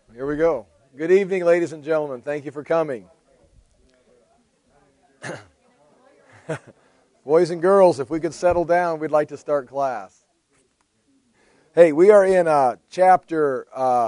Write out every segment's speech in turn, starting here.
Here we go. Good evening, ladies and gentlemen. Thank you for coming. Boys and girls, if we could settle down, we'd like to start class. Hey, we are in chapter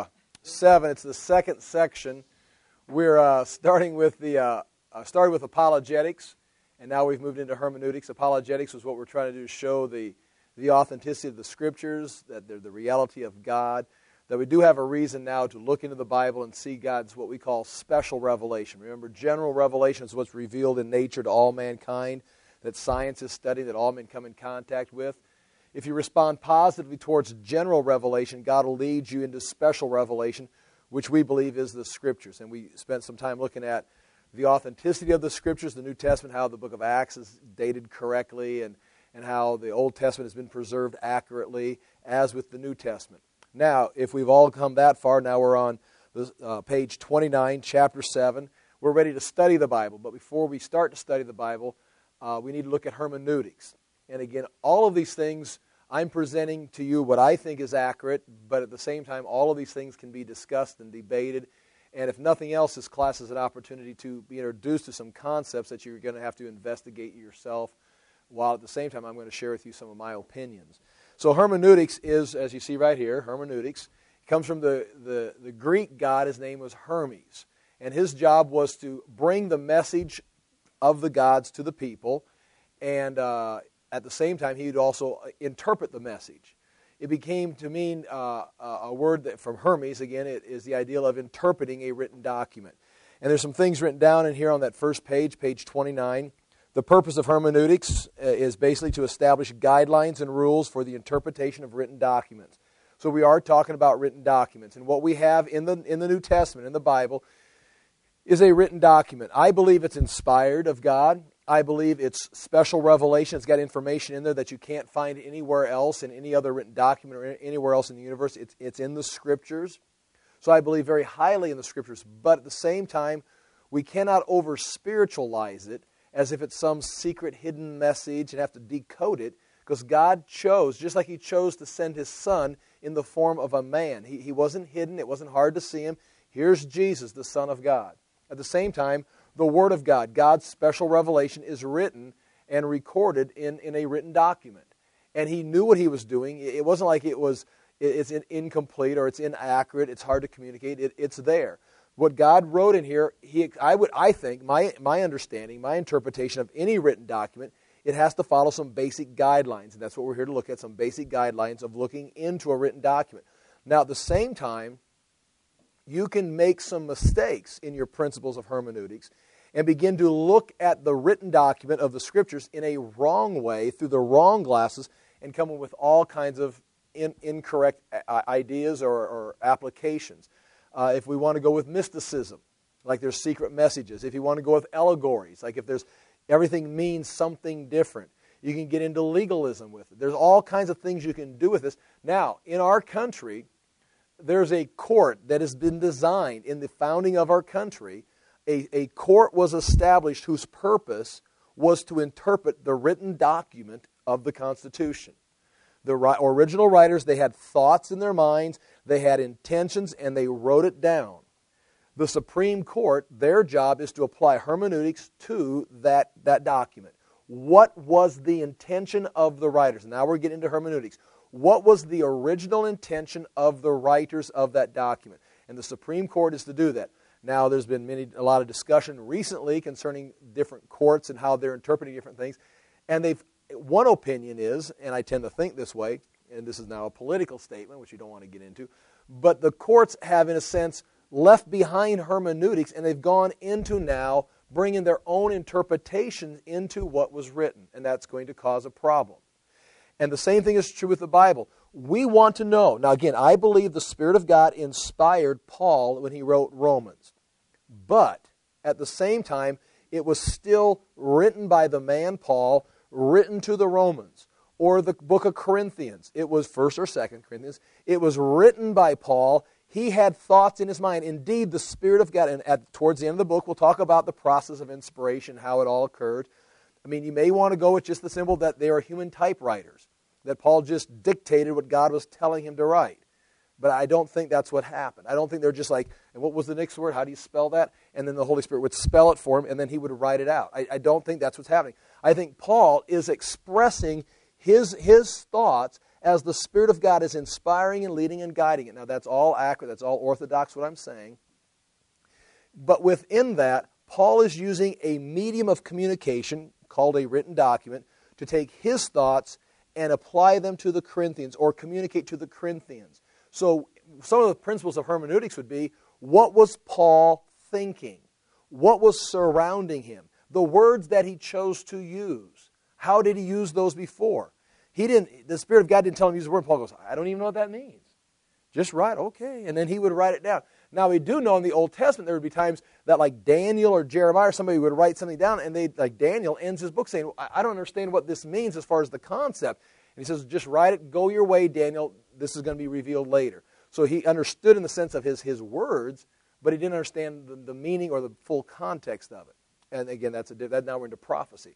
7. It's the second section. We're starting with started with apologetics, and now we've moved into hermeneutics. Apologetics is what we're trying to do, show the authenticity of the Scriptures, that they're the reality of God, that we do have a reason now to look into the Bible and see God's what we call special revelation. Remember, general revelation is what's revealed in nature to all mankind, that science is studying, that all men come in contact with. If you respond positively towards general revelation, God will lead you into special revelation, which we believe is the Scriptures. And we spent some time looking at the authenticity of the Scriptures, the New Testament, how the book of Acts is dated correctly, and how the Old Testament has been preserved accurately, as with the New Testament. Now, if we've all come that far, now we're on page 29, chapter 7. We're ready to study the Bible. But before we start to study the Bible, we need to look at hermeneutics. And again, all of these things, I'm presenting to you what I think is accurate, but at the same time, all of these things can be discussed and debated. And if nothing else, this class is an opportunity to be introduced to some concepts that you're going to have to investigate yourself, while at the same time I'm going to share with you some of my opinions. So hermeneutics is, as you see right here, hermeneutics. It comes from the Greek god. His name was Hermes. And his job was to bring the message of the gods to the people. And at the same time, he would also interpret the message. It became to mean a word that from Hermes, again, it is the ideal of interpreting a written document. And there's some things written down in here on that first page, page 29. The purpose of hermeneutics is basically to establish guidelines and rules for the interpretation of written documents. So we are talking about written documents. And what we have in the New Testament, in the Bible, is a written document. I believe it's inspired of God. I believe it's special revelation. It's got information in there that you can't find anywhere else in any other written document or anywhere else in the universe. It's in the Scriptures. So I believe very highly in the Scriptures. But at the same time, we cannot over-spiritualize it as if it's some secret hidden message and have to decode it, because God chose, just like He chose to send His Son in the form of a man. He wasn't hidden. It wasn't hard to see Him. Here's Jesus, the Son of God. At the same time, the Word of God, God's special revelation, is written and recorded in a written document. And He knew what He was doing. It wasn't like it's incomplete or it's inaccurate, it's hard to communicate. It's there. What God wrote in here, I think, my understanding, my interpretation of any written document, it has to follow some basic guidelines. And that's what we're here to look at, some basic guidelines of looking into a written document. Now, at the same time, you can make some mistakes in your principles of hermeneutics and begin to look at the written document of the Scriptures in a wrong way, through the wrong glasses, and come up with all kinds of incorrect ideas or applications. If we want to go with mysticism, like there's secret messages. If you want to go with allegories, like if everything means something different. You can get into legalism with it. There's all kinds of things you can do with this. Now, in our country, there's a court that has been designed in the founding of our country. A court was established whose purpose was to interpret the written document of the Constitution. The original writers, they had thoughts in their minds, they had intentions, and they wrote it down. The Supreme Court, their job is to apply hermeneutics to that document. What was the intention of the writers? Now we're getting into hermeneutics. What was the original intention of the writers of that document? And the Supreme Court is to do that. Now there's been a lot of discussion recently concerning different courts and how they're interpreting different things. And one opinion is, and I tend to think this way, and this is now a political statement, which you don't want to get into, but the courts have, in a sense, left behind hermeneutics, and they've gone into now bringing their own interpretations into what was written, and that's going to cause a problem. And the same thing is true with the Bible. We want to know. Now, again, I believe the Spirit of God inspired Paul when he wrote Romans. But at the same time, it was still written by the man Paul, written to the Romans, or the book of Corinthians. It was 1st or 2nd Corinthians. It was written by Paul. He had thoughts in his mind. Indeed, the Spirit of God, and towards the end of the book, we'll talk about the process of inspiration, how it all occurred. I mean, you may want to go with just the symbol that they are human typewriters, that Paul just dictated what God was telling him to write. But I don't think that's what happened. I don't think they're just like, and what was the next word? How do you spell that? And then the Holy Spirit would spell it for him, and then he would write it out. I don't think that's what's happening. I think Paul is expressing his thoughts as the Spirit of God is inspiring and leading and guiding it. Now, that's all accurate. That's all orthodox what I'm saying. But within that, Paul is using a medium of communication called a written document to take his thoughts and apply them to the Corinthians or communicate to the Corinthians. So some of the principles of hermeneutics would be, what was Paul thinking? What was surrounding him? The words that he chose to use. How did he use those before? The Spirit of God didn't tell him to use the word. Paul goes, I don't even know what that means. Just write, okay. And then he would write it down. Now, we do know in the Old Testament there would be times that like Daniel or Jeremiah or somebody would write something down, and like Daniel ends his book saying, I don't understand what this means as far as the concept. And he says, just write it, go your way, Daniel. This is going to be revealed later. So he understood in the sense of his words, but he didn't understand the meaning or the full context of it. And again, now we're into prophecy.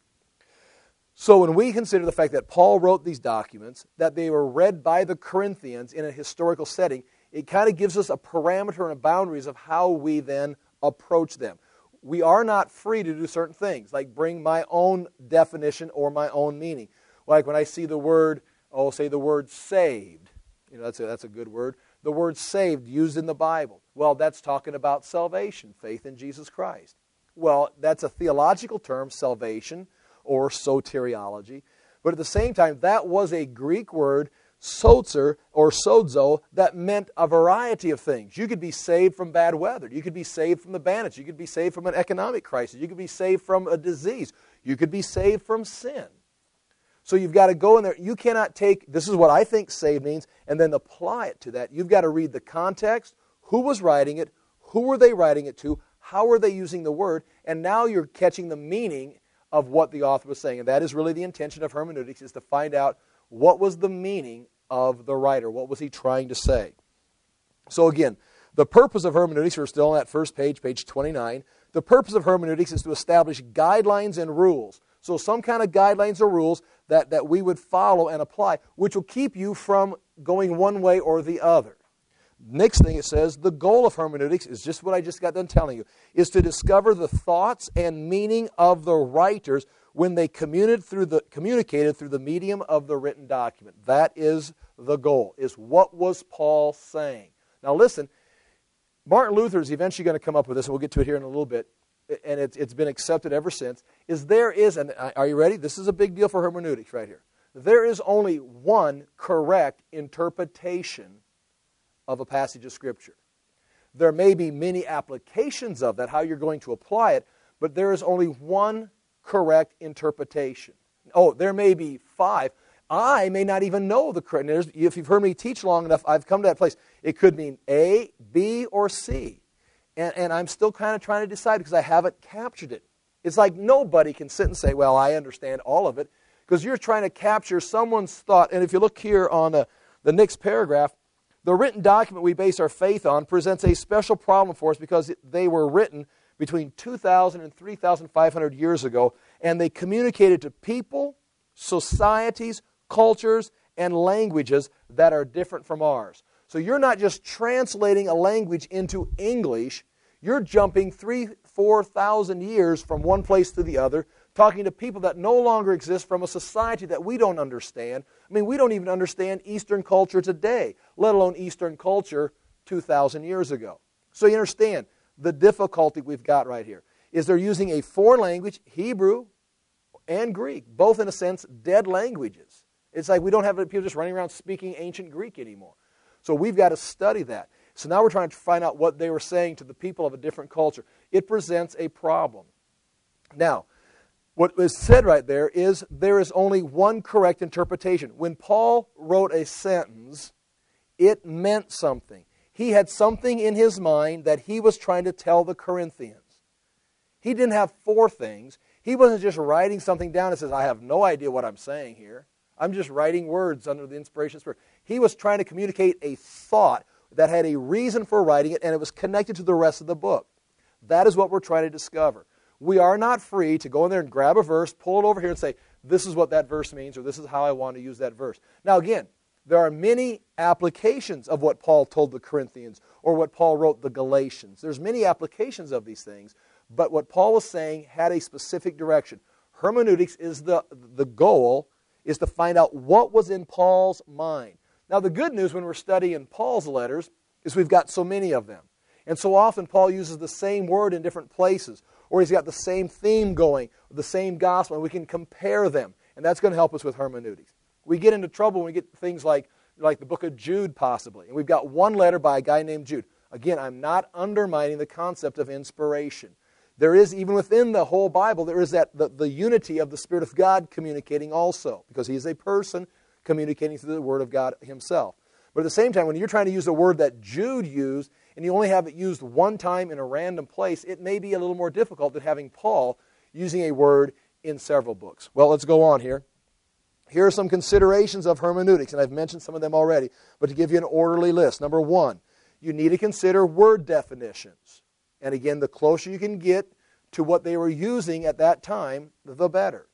So when we consider the fact that Paul wrote these documents, that they were read by the Corinthians in a historical setting, it kind of gives us a parameter and a boundaries of how we then approach them. We are not free to do certain things, like bring my own definition or my own meaning. Like when I see the word, say the word saved. That's a good word. The word saved used in the Bible. Well, that's talking about salvation, faith in Jesus Christ. Well, that's a theological term, salvation, or soteriology. But at the same time, that was a Greek word, soter or sozo, that meant a variety of things. You could be saved from bad weather. You could be saved from the bandits. You could be saved from an economic crisis. You could be saved from a disease. You could be saved from sin. So you've got to go in there. You cannot take, this is what I think saved means, and then apply it to that. You've got to read the context, who was writing it, who were they writing it to, how were they using the word, and now you're catching the meaning of what the author was saying. And that is really the intention of hermeneutics, is to find out what was the meaning of the writer. What was he trying to say? So again, the purpose of hermeneutics, we're still on that first page, page 29. The purpose of hermeneutics is to establish guidelines and rules. So some kind of guidelines or rules that we would follow and apply, which will keep you from going one way or the other. Next thing it says, the goal of hermeneutics is just what I just got done telling you, is to discover the thoughts and meaning of the writers when they communicated through the medium of the written document. That is the goal, is what was Paul saying. Now listen, Martin Luther is eventually going to come up with this, and we'll get to it here in a little bit, and it's been accepted ever since, and are you ready? This is a big deal for hermeneutics right here. There is only one correct interpretation of a passage of Scripture. There may be many applications of that, how you're going to apply it, but there is only one correct interpretation. There may be 5. I may not even know the correct. If you've heard me teach long enough, I've come to that place. It could mean A, B, or C. And I'm still kind of trying to decide because I haven't captured it. It's like nobody can sit and say, well, I understand all of it, because you're trying to capture someone's thought. And if you look here on the next paragraph, the written document we base our faith on presents a special problem for us because they were written between 2,000 and 3,500 years ago, and they communicated to people, societies, cultures, and languages that are different from ours. So you're not just translating a language into English, you're jumping 3,000-4,000 years from one place to the other, talking to people that no longer exist from a society that we don't understand. I mean, we don't even understand Eastern culture today, let alone Eastern culture 2,000 years ago. So you understand the difficulty we've got right here. Is they're using a foreign language, Hebrew and Greek, both in a sense dead languages. It's like we don't have people just running around speaking ancient Greek anymore. So we've got to study that. So now we're trying to find out what they were saying to the people of a different culture. It presents a problem. Now, what was said right there is only one correct interpretation. When Paul wrote a sentence, it meant something. He had something in his mind that he was trying to tell the Corinthians. He didn't have 4 things. He wasn't just writing something down and says, I have no idea what I'm saying here. I'm just writing words under the inspiration of the Spirit. He was trying to communicate a thought that had a reason for writing it, and it was connected to the rest of the book. That is what we're trying to discover. We are not free to go in there and grab a verse, pull it over here and say, this is what that verse means, or this is how I want to use that verse. Now again, there are many applications of what Paul told the Corinthians or what Paul wrote the Galatians. There's many applications of these things, but what Paul was saying had a specific direction. Hermeneutics is the goal, is to find out what was in Paul's mind. Now, the good news when we're studying Paul's letters is we've got so many of them. And so often Paul uses the same word in different places, or he's got the same theme going, the same gospel, and we can compare them. And that's going to help us with hermeneutics. We get into trouble when we get things like the book of Jude, possibly. And we've got one letter by a guy named Jude. Again, I'm not undermining the concept of inspiration. There is, even within the whole Bible, there is the unity of the Spirit of God communicating also, because he is a person communicating through the Word of God himself. But at the same time, when you're trying to use a word that Jude used, and you only have it used one time in a random place, it may be a little more difficult than having Paul using a word in several books. Well, let's go on here. Here are some considerations of hermeneutics, and I've mentioned some of them already, but to give you an orderly list. Number one, you need to consider word definitions. And again, the closer you can get to what they were using at that time, the better.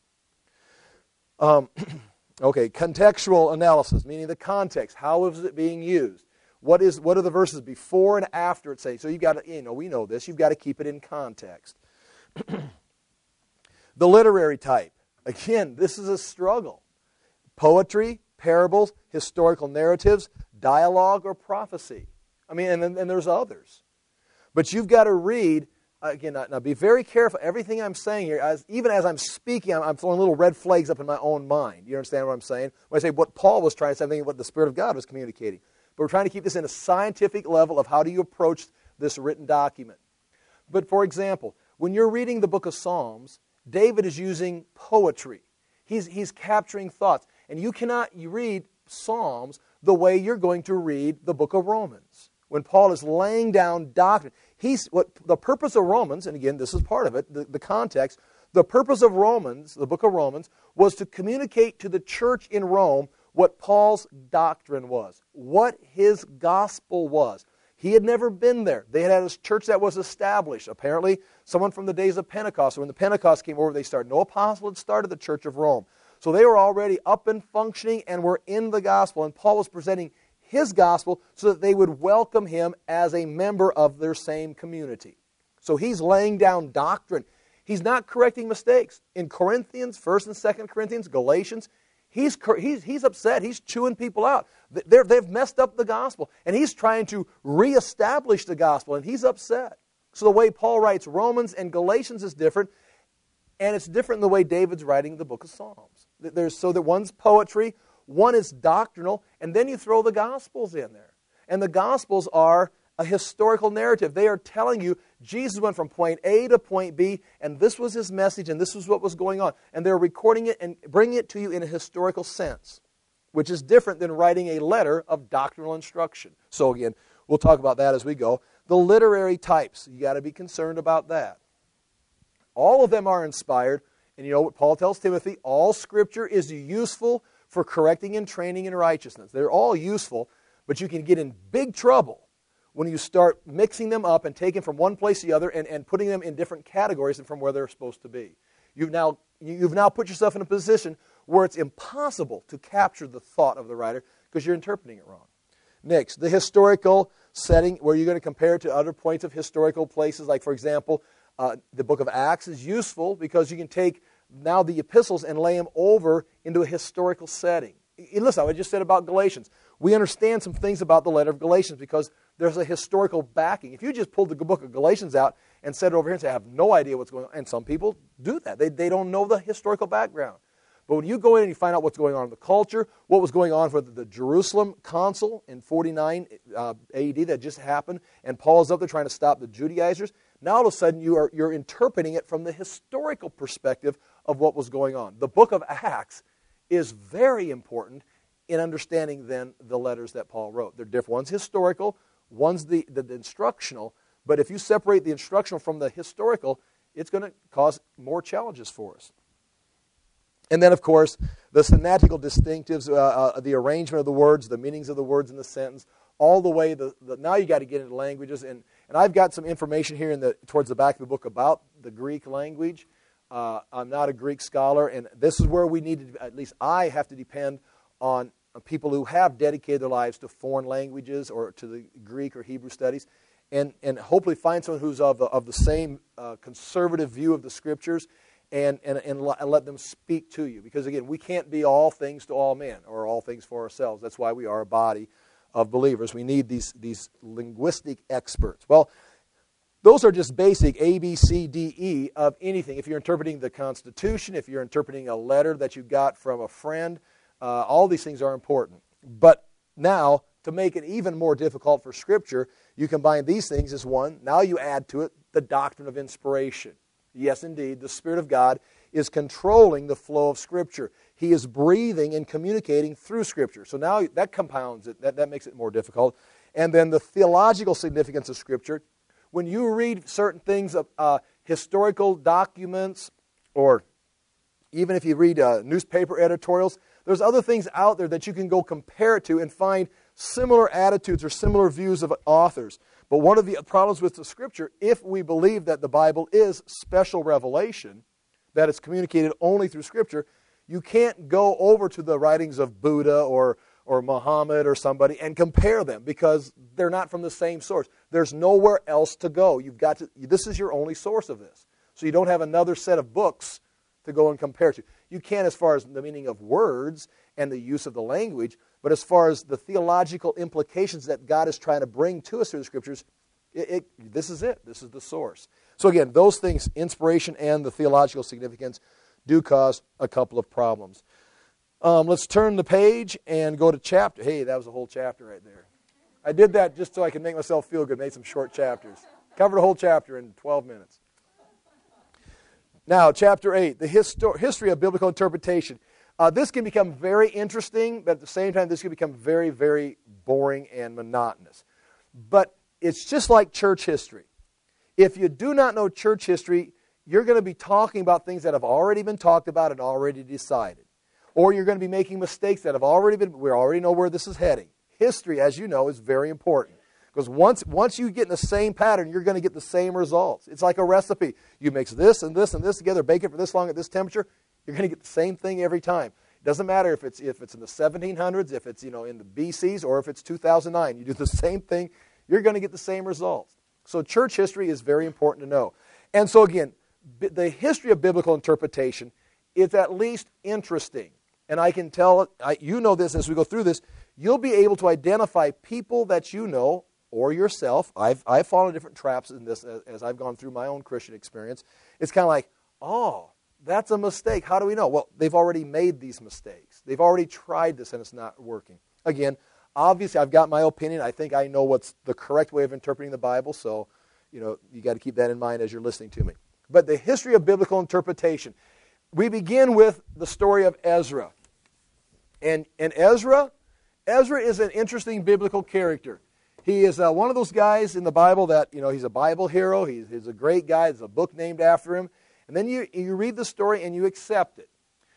Okay, contextual analysis, meaning the context. How is it being used? What are the verses before and after it saying? So you've got to, we know this, you've got to keep it in context. The literary type. Again, this is a struggle. Poetry, parables, historical narratives, dialogue, or prophecy. I mean, and there's others. But you've got to read, again, now be very careful. Everything I'm saying here, even as I'm speaking, I'm throwing little red flags up in my own mind. You understand what I'm saying? When I say what Paul was trying to say, I'm thinking what the Spirit of God was communicating. But we're trying to keep this in a scientific level of how do you approach this written document. But for example, when you're reading the book of Psalms, David is using poetry. He's capturing thoughts. And you read Psalms the way you're going to read the book of Romans. When Paul is laying down doctrine, the purpose of Romans, and again, this is part of it, the context, the purpose of Romans, the book of Romans, was to communicate to the church in Rome what Paul's doctrine was, what his gospel was. He had never been there. They had a church that was established. Apparently, someone from the days of Pentecost, when the Pentecost came over, they started. No apostle had started the church of Rome. So they were already up and functioning and were in the gospel. And Paul was presenting his gospel so that they would welcome him as a member of their same community. So he's laying down doctrine. He's not correcting mistakes. In Corinthians, 1st and 2nd Corinthians, Galatians, he's upset. He's chewing people out. They've messed up the gospel. And he's trying to reestablish the gospel, and he's upset. So the way Paul writes Romans and Galatians is different, and it's different in the way David's writing the book of Psalms. So that one's poetry, one is doctrinal, and then you throw the Gospels in there. And the Gospels are a historical narrative. They are telling you Jesus went from point A to point B, and this was his message, and this was what was going on. And they're recording it and bringing it to you in a historical sense, which is different than writing a letter of doctrinal instruction. So again, we'll talk about that as we go. The literary types, you got to be concerned about that. All of them are inspired, and you know what Paul tells Timothy, all Scripture is useful for correcting and training in righteousness. They're all useful, but you can get in big trouble when you start mixing them up and taking from one place to the other and putting them in different categories and from where they're supposed to be. You've now put yourself in a position where it's impossible to capture the thought of the writer because you're interpreting it wrong. Next, the historical setting where you're going to compare it to other points of historical places. Like, for example, the book of Acts is useful because you can take now the epistles and lay them over into a historical setting. Listen, I just said about Galatians. We understand some things about the letter of Galatians because there's a historical backing. If you just pulled the book of Galatians out and set it over here and say, I have no idea what's going on, and some people do that. They don't know the historical background. But when you go in and you find out what's going on in the culture, what was going on for the Jerusalem Council in 49 AD that just happened, and Paul's up there trying to stop the Judaizers, now all of a sudden you're interpreting it from the historical perspective of what was going on. The book of Acts is very important in understanding then the letters that Paul wrote. They're different. One's historical, one's the instructional, but if you separate the instructional from the historical, it's going to cause more challenges for us. And then, of course, the synectical distinctives, the arrangement of the words, the meanings of the words in the sentence, all the way, now you got to get into languages. And I've got some information here towards the back of the book about the Greek language. I'm not a Greek scholar, and this is where we need to, at least I have to depend on people who have dedicated their lives to foreign languages or to the Greek or Hebrew studies, and hopefully find someone who's of the same conservative view of the Scriptures, and let them speak to you. Because again, we can't be all things to all men or all things for ourselves. That's why we are a body of believers. We need these linguistic experts. Well, those are just basic A, B, C, D, E of anything. If you're interpreting the Constitution, if you're interpreting a letter that you got from a friend, all these things are important. But now, to make it even more difficult for Scripture, you combine these things as one. Now you add to it the doctrine of inspiration. Yes, indeed, the Spirit of God is controlling the flow of Scripture. He is breathing and communicating through Scripture. So now that compounds it. That makes it more difficult. And then the theological significance of Scripture. When you read certain things, historical documents, or even if you read newspaper editorials, there's other things out there that you can go compare it to and find similar attitudes or similar views of authors. But one of the problems with the Scripture, if we believe that the Bible is special revelation, that it's communicated only through Scripture, you can't go over to the writings of Buddha or Muhammad or somebody and compare them, because they're not from the same source. There's nowhere else to go. This is your only source of this. So you don't have another set of books to go and compare to. You can as far as the meaning of words and the use of the language, but as far as the theological implications that God is trying to bring to us through the Scriptures, this is it. This is the source. So again, those things, inspiration and the theological significance, do cause a couple of problems. Let's turn the page and go to chapter. Hey, that was a whole chapter right there. I did that just so I could make myself feel good, made some short chapters. Covered a whole chapter in 12 minutes. Now, chapter 8, the history of biblical interpretation. This can become very interesting, but at the same time, this can become very, very boring and monotonous. But it's just like church history. If you do not know church history, you're going to be talking about things that have already been talked about and already decided. Or you're going to be making mistakes that have already been, we already know where this is heading. History, as you know, is very important. Because once you get in the same pattern, you're going to get the same results. It's like a recipe. You mix this and this and this together, bake it for this long at this temperature, you're going to get the same thing every time. It doesn't matter if it's in the 1700s, if it's in the BCs, or if it's 2009. You do the same thing, you're going to get the same results. So church history is very important to know. And so again, the history of biblical interpretation is at least interesting. And I can tell, you know this as we go through this, you'll be able to identify people that you know, or yourself. I've fallen into different traps in this as I've gone through my own Christian experience. It's kind of like, oh, that's a mistake. How do we know? Well, they've already made these mistakes. They've already tried this and it's not working. Again, obviously I've got my opinion. I think I know what's the correct way of interpreting the Bible, so you got to keep that in mind as you're listening to me. But the history of biblical interpretation. We begin with the story of Ezra. And Ezra is an interesting biblical character. He is one of those guys in the Bible that, he's a Bible hero. He's a great guy. There's a book named after him. And then you read the story and you accept it.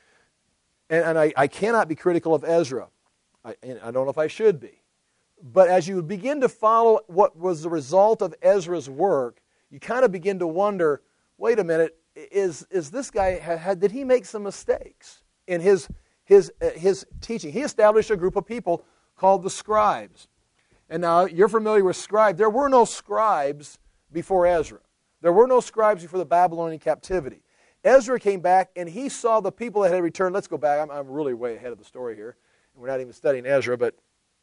And I cannot be critical of Ezra. I don't know if I should be. But as you begin to follow what was the result of Ezra's work, you kind of begin to wonder, wait a minute, is this guy, did he make some mistakes in his teaching? He established a group of people called the scribes. And now, you're familiar with scribes. There were no scribes before Ezra. There were no scribes before the Babylonian captivity. Ezra came back, and he saw the people that had returned. Let's go back. I'm really way ahead of the story here. We're not even studying Ezra, but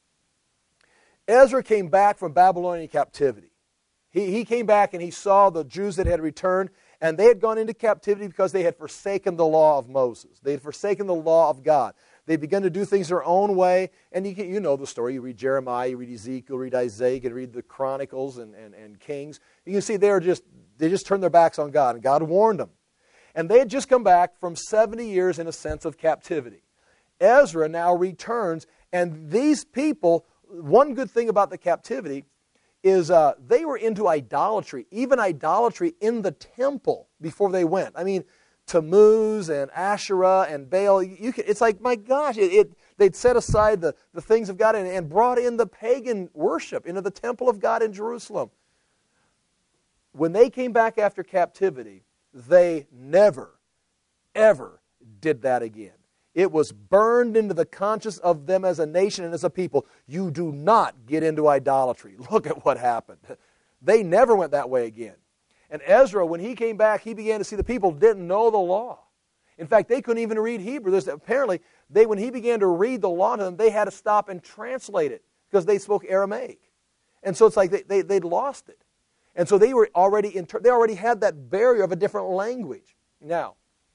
Ezra came back from Babylonian captivity. He came back, and he saw the Jews that had returned, and they had gone into captivity because they had forsaken the law of Moses. They had forsaken the law of God. They began to do things their own way. And you know the story. You read Jeremiah, you read Ezekiel, read Isaiah, you can read the Chronicles and Kings. You can see they just turned their backs on God, and God warned them. And they had just come back from 70 years in a sense of captivity. Ezra now returns, and these people, one good thing about the captivity is they were into idolatry, even idolatry in the temple before they went. I mean, Tammuz and Asherah and Baal, it's like, my gosh, they'd set aside the things of God and brought in the pagan worship into the temple of God in Jerusalem. When they came back after captivity, they never, ever did that again. It was burned into the conscience of them as a nation and as a people. You do not get into idolatry. Look at what happened. They never went that way again. And Ezra, when he came back, he began to see the people didn't know the law. In fact, they couldn't even read Hebrew. Apparently, when he began to read the law to them, they had to stop and translate it because they spoke Aramaic. And so it's like they'd lost it. And so they already had that barrier of a different language. Now,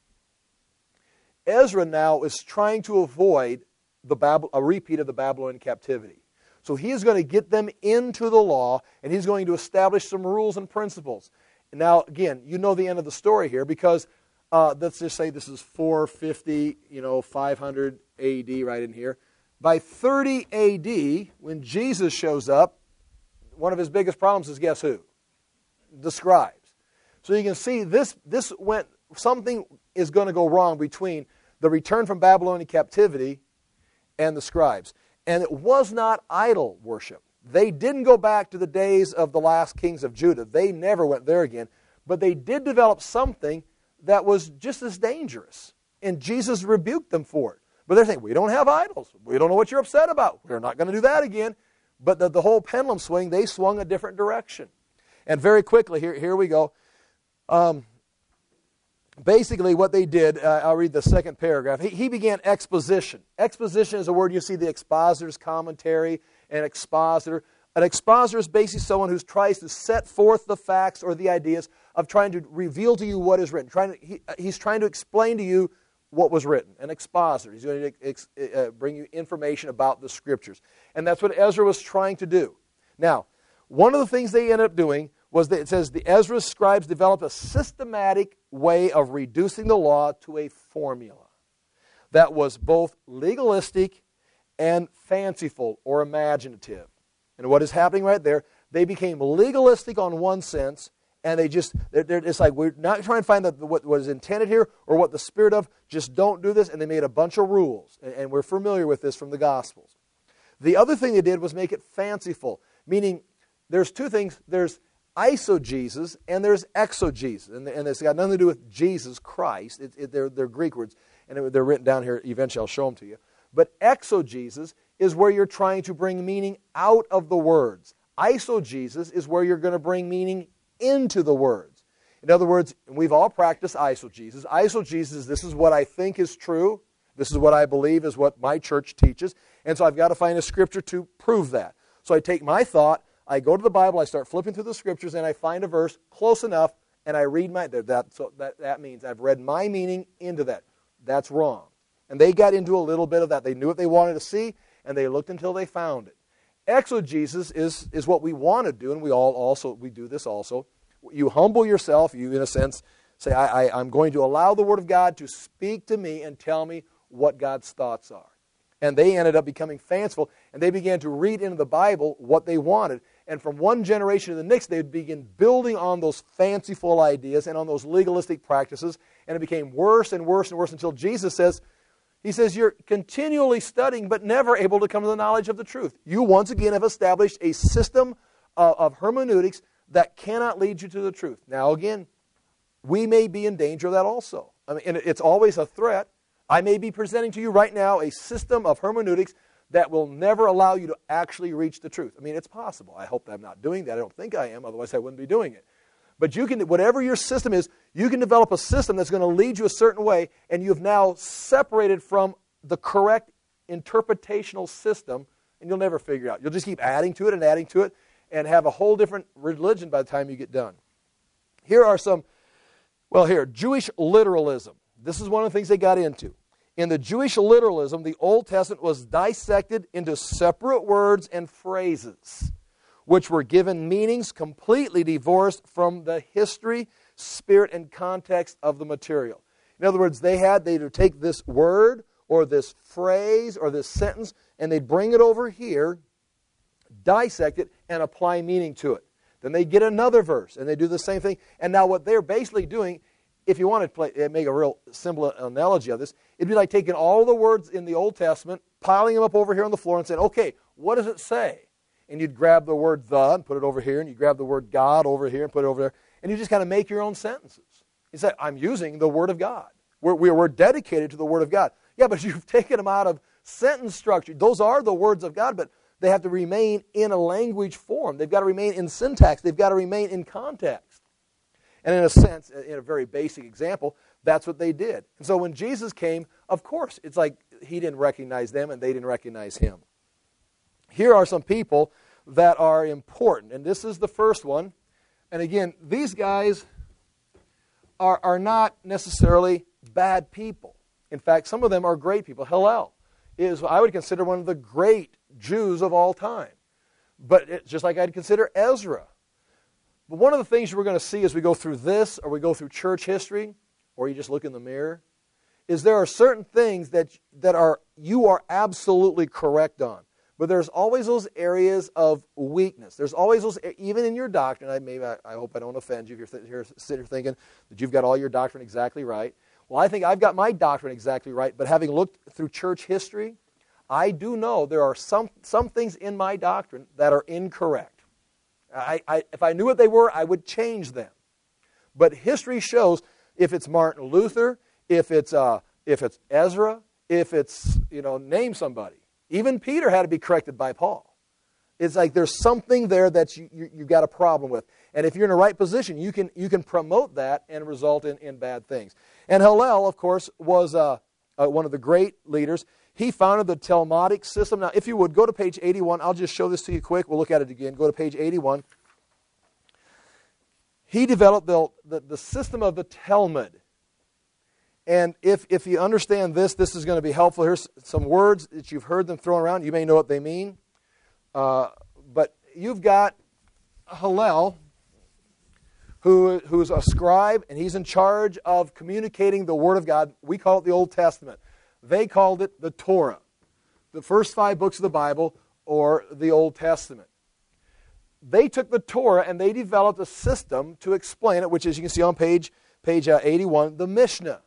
Ezra now is trying to avoid a repeat of the Babylonian captivity. So he is going to get them into the law, and he's going to establish some rules and principles. Now, again, you know the end of the story here, because let's just say this is 450, 500 A.D. right in here. By 30 A.D., when Jesus shows up, one of his biggest problems is, guess who? The scribes. So you can see something is going to go wrong between the return from Babylonian captivity and the scribes. And it was not idol worship. They didn't go back to the days of the last kings of Judah. They never went there again. But they did develop something that was just as dangerous. And Jesus rebuked them for it. But they're saying, we don't have idols. We don't know what you're upset about. We're not going to do that again. But the whole pendulum swing, they swung a different direction. And very quickly, here we go. Basically what they did, I'll read the second paragraph. He began exposition. Exposition is a word you see the expositor's commentary, an expositor. An expositor is basically someone who tries to set forth the facts or the ideas of trying to reveal to you what is written. He's trying to explain to you what was written. An expositor. He's going to bring you information about the Scriptures. And that's what Ezra was trying to do. Now, one of the things they ended up doing was that it says the Ezra scribes developed a systematic way of reducing the law to a formula that was both legalistic and fanciful or imaginative. And what is happening right there, they became legalistic on one sense, and it's like we're not trying to find what is intended here or what the spirit of, just don't do this, and they made a bunch of rules. And we're familiar with this from the Gospels. The other thing they did was make it fanciful, meaning there's two things. There's isogesis and there's exogesis. And it's got nothing to do with Jesus Christ. They're Greek words, and they're written down here. Eventually I'll show them to you. But exogesis is where you're trying to bring meaning out of the words. Isogesis is where you're going to bring meaning into the words. In other words, we've all practiced isogesis. Isogesis, this is what I think is true. This is what I believe is what my church teaches. And so I've got to find a scripture to prove that. So I take my thought, I go to the Bible, I start flipping through the Scriptures, and I find a verse close enough, and I read that means I've read my meaning into that. That's wrong. And they got into a little bit of that. They knew what they wanted to see, and they looked until they found it. Exegesis is what we want to do, and we do this also. You humble yourself, you in a sense say, I'm going to allow the Word of God to speak to me and tell me what God's thoughts are. And they ended up becoming fanciful, and they began to read into the Bible what they wanted. And from one generation to the next, they'd begin building on those fanciful ideas and on those legalistic practices, and it became worse and worse and worse until Jesus says, you're continually studying but never able to come to the knowledge of the truth. You once again have established a system of hermeneutics that cannot lead you to the truth. Now again, we may be in danger of that also. I mean, and it's always a threat. I may be presenting to you right now a system of hermeneutics that will never allow you to actually reach the truth. I mean, it's possible. I hope that I'm not doing that. I don't think I am, otherwise I wouldn't be doing it. But you can, whatever your system is, you can develop a system that's going to lead you a certain way, and you've now separated from the correct interpretational system, and you'll never figure it out. You'll just keep adding to it, and have a whole different religion by the time you get done. Here are some, Jewish literalism. This is one of the things they got into. In the Jewish literalism, the Old Testament was dissected into separate words and phrases, which were given meanings completely divorced from the history, spirit, and context of the material. In other words, they'd take this word or this phrase or this sentence, and they'd bring it over here, dissect it, and apply meaning to it. Then they get another verse, and they do the same thing. And now what they're basically doing, if you want to make a real simple analogy of this, it'd be like taking all the words in the Old Testament, piling them up over here on the floor and saying, okay, what does it say? And you'd grab the word the and put it over here, and you grab the word God over here and put it over there, and you just kind of make your own sentences. You say, I'm using the Word of God. We're dedicated to the Word of God. Yeah, but you've taken them out of sentence structure. Those are the words of God, but they have to remain in a language form. They've got to remain in syntax. They've got to remain in context. And in a sense, in a very basic example, that's what they did. And so when Jesus came, of course, it's like he didn't recognize them and they didn't recognize him. Here are some people that are important. And this is the first one. And again, these guys are not necessarily bad people. In fact, some of them are great people. Hillel is, I would consider, one of the great Jews of all time. But it's just like I'd consider Ezra. But one of the things we're going to see as we go through this, or we go through church history, or you just look in the mirror, is there are certain things that you are absolutely correct on. But there's always those areas of weakness. There's always those, even in your doctrine. I hope I don't offend you if you're sitting here thinking that you've got all your doctrine exactly right. Well, I think I've got my doctrine exactly right. But having looked through church history, I do know there are some things in my doctrine that are incorrect. If I knew what they were, I would change them. But history shows if it's Martin Luther, if it's Ezra, if it's, name somebody. Even Peter had to be corrected by Paul. It's like there's something there that you've got a problem with. And if you're in the right position, you can promote that and result in bad things. And Hillel, of course, was one of the great leaders. He founded the Talmudic system. Now, if you would, go to page 81. I'll just show this to you quick. We'll look at it again. Go to page 81. He developed the system of the Talmud. And if you understand this is going to be helpful. Here's some words that you've heard them thrown around. You may know what they mean. But you've got Hillel, who's a scribe, and he's in charge of communicating the Word of God. We call it the Old Testament. They called it the Torah, the first 5 books of the Bible, or the Old Testament. They took the Torah and they developed a system to explain it, which, as you can see on page 81, the Mishnah.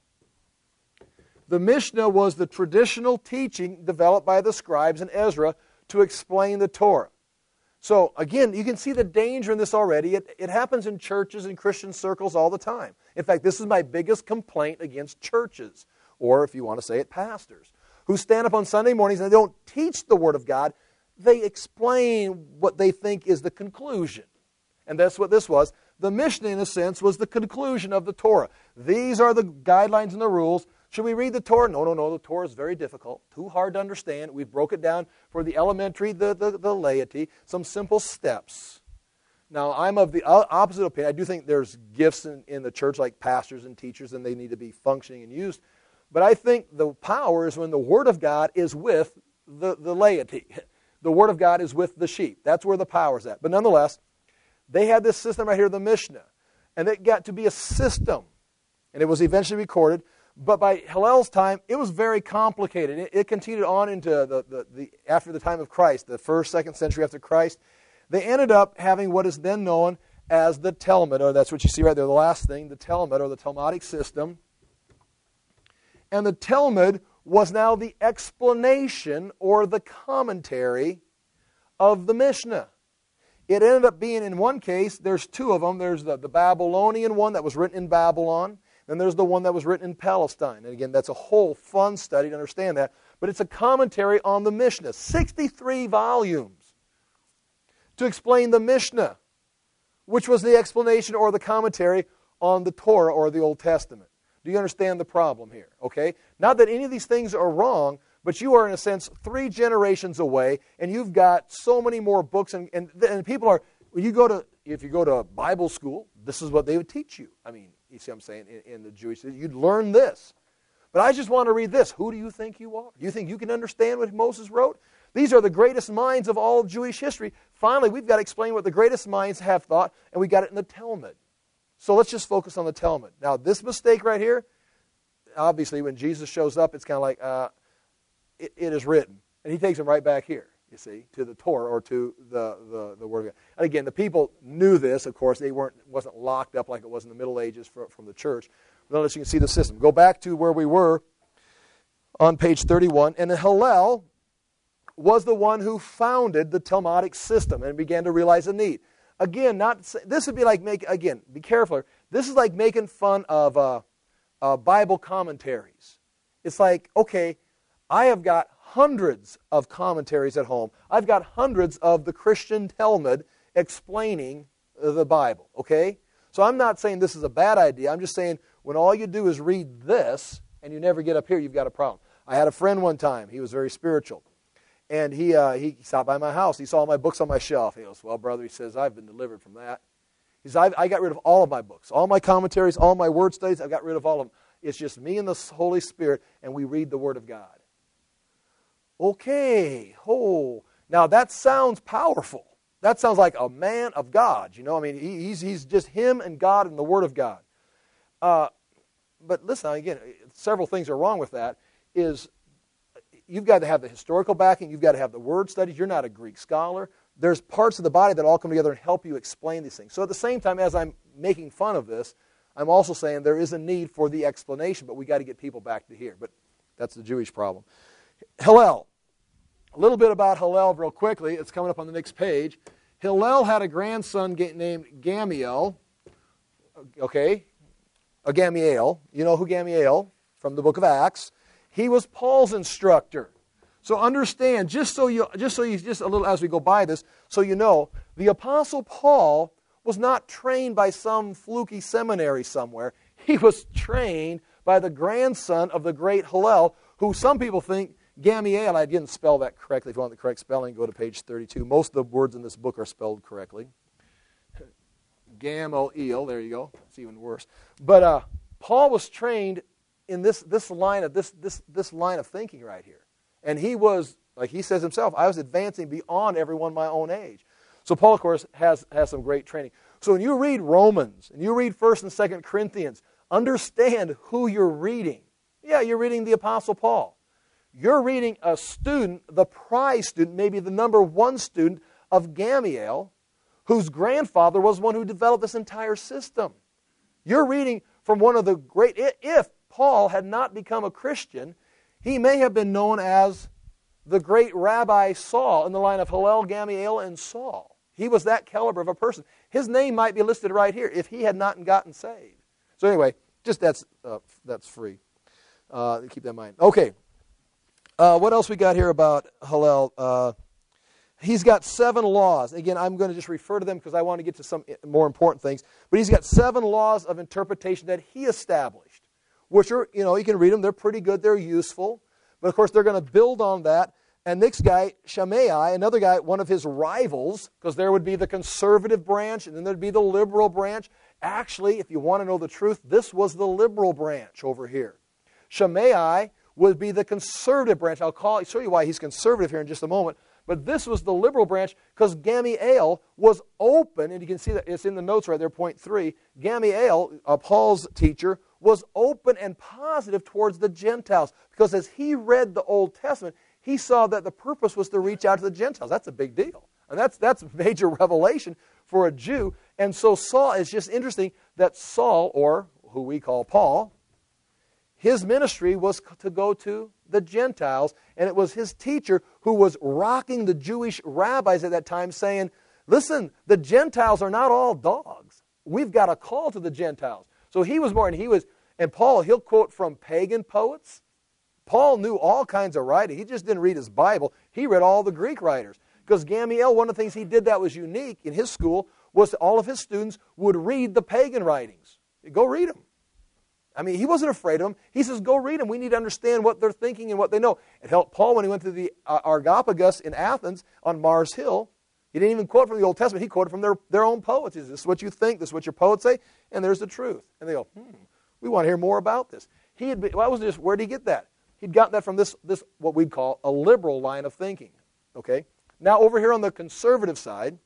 The Mishnah was the traditional teaching developed by the scribes and Ezra to explain the Torah. So, again, you can see the danger in this already. It happens in churches and Christian circles all the time. In fact, this is my biggest complaint against churches, or if you want to say it, pastors, who stand up on Sunday mornings and they don't teach the Word of God. They explain what they think is the conclusion. And that's what this was. The Mishnah, in a sense, was the conclusion of the Torah. These are the guidelines and the rules. Should we read the Torah? No. The Torah is very difficult, too hard to understand. We've broke it down for the elementary, the laity, some simple steps. Now, I'm of the opposite opinion. I do think there's gifts in the church like pastors and teachers, and they need to be functioning and used. But I think the power is when the Word of God is with the laity. The Word of God is with the sheep. That's where the power is at. But nonetheless, they had this system right here, the Mishnah. And it got to be a system. And it was eventually recorded. But by Hillel's time, it was very complicated. It continued on into after the time of Christ, the 1st, 2nd century after Christ. They ended up having what is then known as the Talmud, or that's what you see right there, the last thing, the Talmud, or the Talmudic system. And the Talmud was now the explanation or the commentary of the Mishnah. It ended up being, in one case, there's 2 of them. There's the Babylonian one that was written in Babylon. Then there's the one that was written in Palestine. And again, that's a whole fun study to understand that. But it's a commentary on the Mishnah. 63 volumes to explain the Mishnah, which was the explanation or the commentary on the Torah or the Old Testament. Do you understand the problem here? Okay? Not that any of these things are wrong, but you are, in a sense, 3 generations away, and you've got so many more books. And people are, if you go to Bible school, this is what they would teach you. I mean, you see what I'm saying? In the Jewish, you'd learn this. But I just want to read this. Who do you think you are? Do you think you can understand what Moses wrote? These are the greatest minds of all of Jewish history. Finally, we've got to explain what the greatest minds have thought, and we got it in the Talmud. So let's just focus on the Talmud. Now, this mistake right here, obviously, when Jesus shows up, it's kind of like, it is written. And he takes him right back here, you see, to the Torah or to the Word of God. And again, the people knew this, of course. It wasn't locked up like it was in the Middle Ages from the church. But notice you can see the system. Go back to where we were on page 31. And Hillel was the one who founded the Talmudic system and began to realize the need. Again, this would be like be careful. This is like making fun of Bible commentaries. It's like, okay, I have got hundreds of commentaries at home. I've got hundreds of the Christian Talmud explaining the Bible, okay? So I'm not saying this is a bad idea. I'm just saying when all you do is read this and you never get up here, you've got a problem. I had a friend one time. He was very spiritual. And he stopped by my house. He saw my books on my shelf. He goes, well, brother, he says, I've been delivered from that. He says, I got rid of all of my books, all my commentaries, all my word studies. I've got rid of all of them. It's just me and the Holy Spirit, and we read the Word of God. Okay. Oh, now that sounds powerful. That sounds like a man of God. You know, I mean, he's just him and God and the Word of God. But listen, again, several things are wrong with that. Is you've got to have the historical backing. You've got to have the word studies. You're not a Greek scholar. There's parts of the body that all come together and help you explain these things. So at the same time as I'm making fun of this, I'm also saying there is a need for the explanation, but we got to get people back to here. But that's the Jewish problem. Hillel. A little bit about Hillel real quickly. It's coming up on the next page. Hillel had a grandson named Gamaliel. Okay, Gamaliel. You know who Gamaliel from the book of Acts. He was Paul's instructor. So understand, just a little as we go by this, so you know, the Apostle Paul was not trained by some fluky seminary somewhere. He was trained by the grandson of the great Hillel, who some people think Gamaliel. I didn't spell that correctly. If you want the correct spelling, go to page 32. Most of the words in this book are spelled correctly. Gamaliel, there you go. It's even worse. But Paul was trained in this line of thinking right here. And he was, like he says himself, I was advancing beyond everyone my own age. So Paul, of course, has some great training. So when you read Romans and you read 1st and 2nd Corinthians, understand who you're reading. Yeah, you're reading the Apostle Paul. You're reading a student, the prize student, maybe the number one student of Gamaliel, whose grandfather was one who developed this entire system. You're reading from one of the great, if Paul had not become a Christian, he may have been known as the great Rabbi Saul in the line of Hillel, Gamaliel, and Saul. He was that caliber of a person. His name might be listed right here if he had not gotten saved. So anyway, just that's free. Keep that in mind. Okay. What else we got here about Hillel? He's got 7 laws. Again, I'm going to just refer to them because I want to get to some more important things. But he's got 7 laws of interpretation that he established, which are, you can read them. They're pretty good. They're useful. But, of course, they're going to build on that. And next guy, Shammai, another guy, one of his rivals, because there would be the conservative branch and then there'd be the liberal branch. Actually, if you want to know the truth, this was the liberal branch over here. Shammai would be the conservative branch. I'll show you why he's conservative here in just a moment. But this was the liberal branch because Gamaliel was open, and you can see that it's in the notes right there, point 3. Gamaliel, Paul's teacher, was open and positive towards the Gentiles because as he read the Old Testament, he saw that the purpose was to reach out to the Gentiles. That's a big deal. And that's a major revelation for a Jew. And so Saul, it's just interesting that Saul, or who we call Paul, his ministry was to go to the Gentiles, and it was his teacher who was rocking the Jewish rabbis at that time saying, listen, the Gentiles are not all dogs. We've got a call to the Gentiles. So he was more, and Paul, he'll quote from pagan poets. Paul knew all kinds of writing. He just didn't read his Bible. He read all the Greek writers. Because Gamaliel, one of the things he did that was unique in his school was that all of his students would read the pagan writings. Go read them. I mean, he wasn't afraid of them. He says, go read them. We need to understand what they're thinking and what they know. It helped Paul when he went to the Areopagus in Athens on Mars Hill. He didn't even quote from the Old Testament. He quoted from their own poets. He says, this is what you think. This is what your poets say. And there's the truth. And they go, we want to hear more about this. Where did he get that? He'd gotten that from this what we'd call a liberal line of thinking. Okay? Now, over here on the conservative side,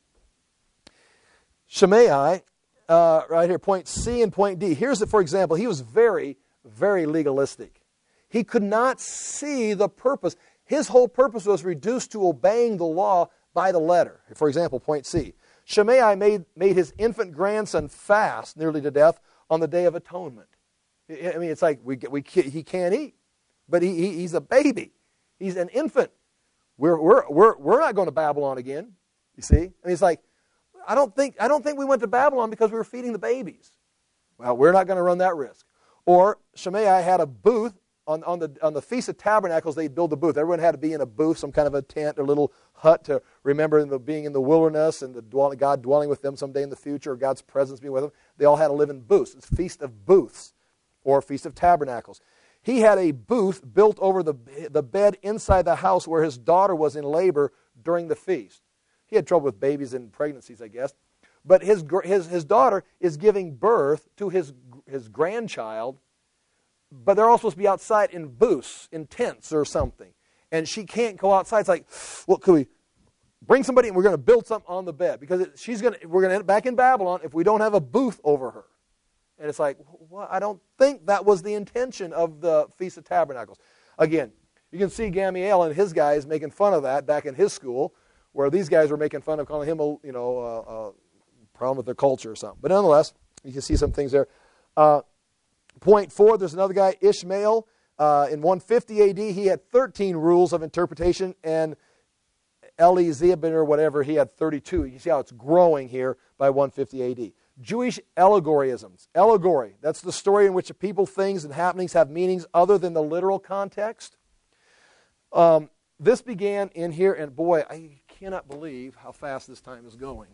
Shammai, right here, point C and point D. Here's it, for example, he was very, very legalistic. He could not see the purpose. His whole purpose was reduced to obeying the law by the letter. For example, point C. Shammai made his infant grandson fast nearly to death on the Day of Atonement. I mean, it's like he can't eat, but he's a baby. He's an infant. We're not going to Babylon again. You see? I mean, it's like I don't think we went to Babylon because we were feeding the babies. Well, we're not going to run that risk. Or Shammai had a booth on the Feast of Tabernacles, they'd build a booth. Everyone had to be in a booth, some kind of a tent or little hut to remember being in the wilderness and God dwelling with them someday in the future, or God's presence being with them. They all had to live in booths. It's Feast of Booths, or Feast of Tabernacles. He had a booth built over the bed inside the house where his daughter was in labor during the feast. He had trouble with babies and pregnancies, I guess. But his daughter is giving birth to his grandchild, but they're all supposed to be outside in booths, in tents or something. And she can't go outside. It's like, well, could we bring somebody and we're going to build something on the bed? Because we're going to end up back in Babylon if we don't have a booth over her. And it's like, well, I don't think that was the intention of the Feast of Tabernacles. Again, you can see Gamaliel and his guys making fun of that back in his school, where these guys were making fun of calling him a problem with their culture or something. But nonetheless, you can see some things there. Point 4, there's another guy, Ishmael. In 150 AD, he had 13 rules of interpretation, and Elizabeth or whatever, he had 32. You see how it's growing here by 150 AD. Jewish allegoryisms. Allegory, that's the story in which people, things, and happenings have meanings other than the literal context. This began in here, and boy, I cannot believe how fast this time is going.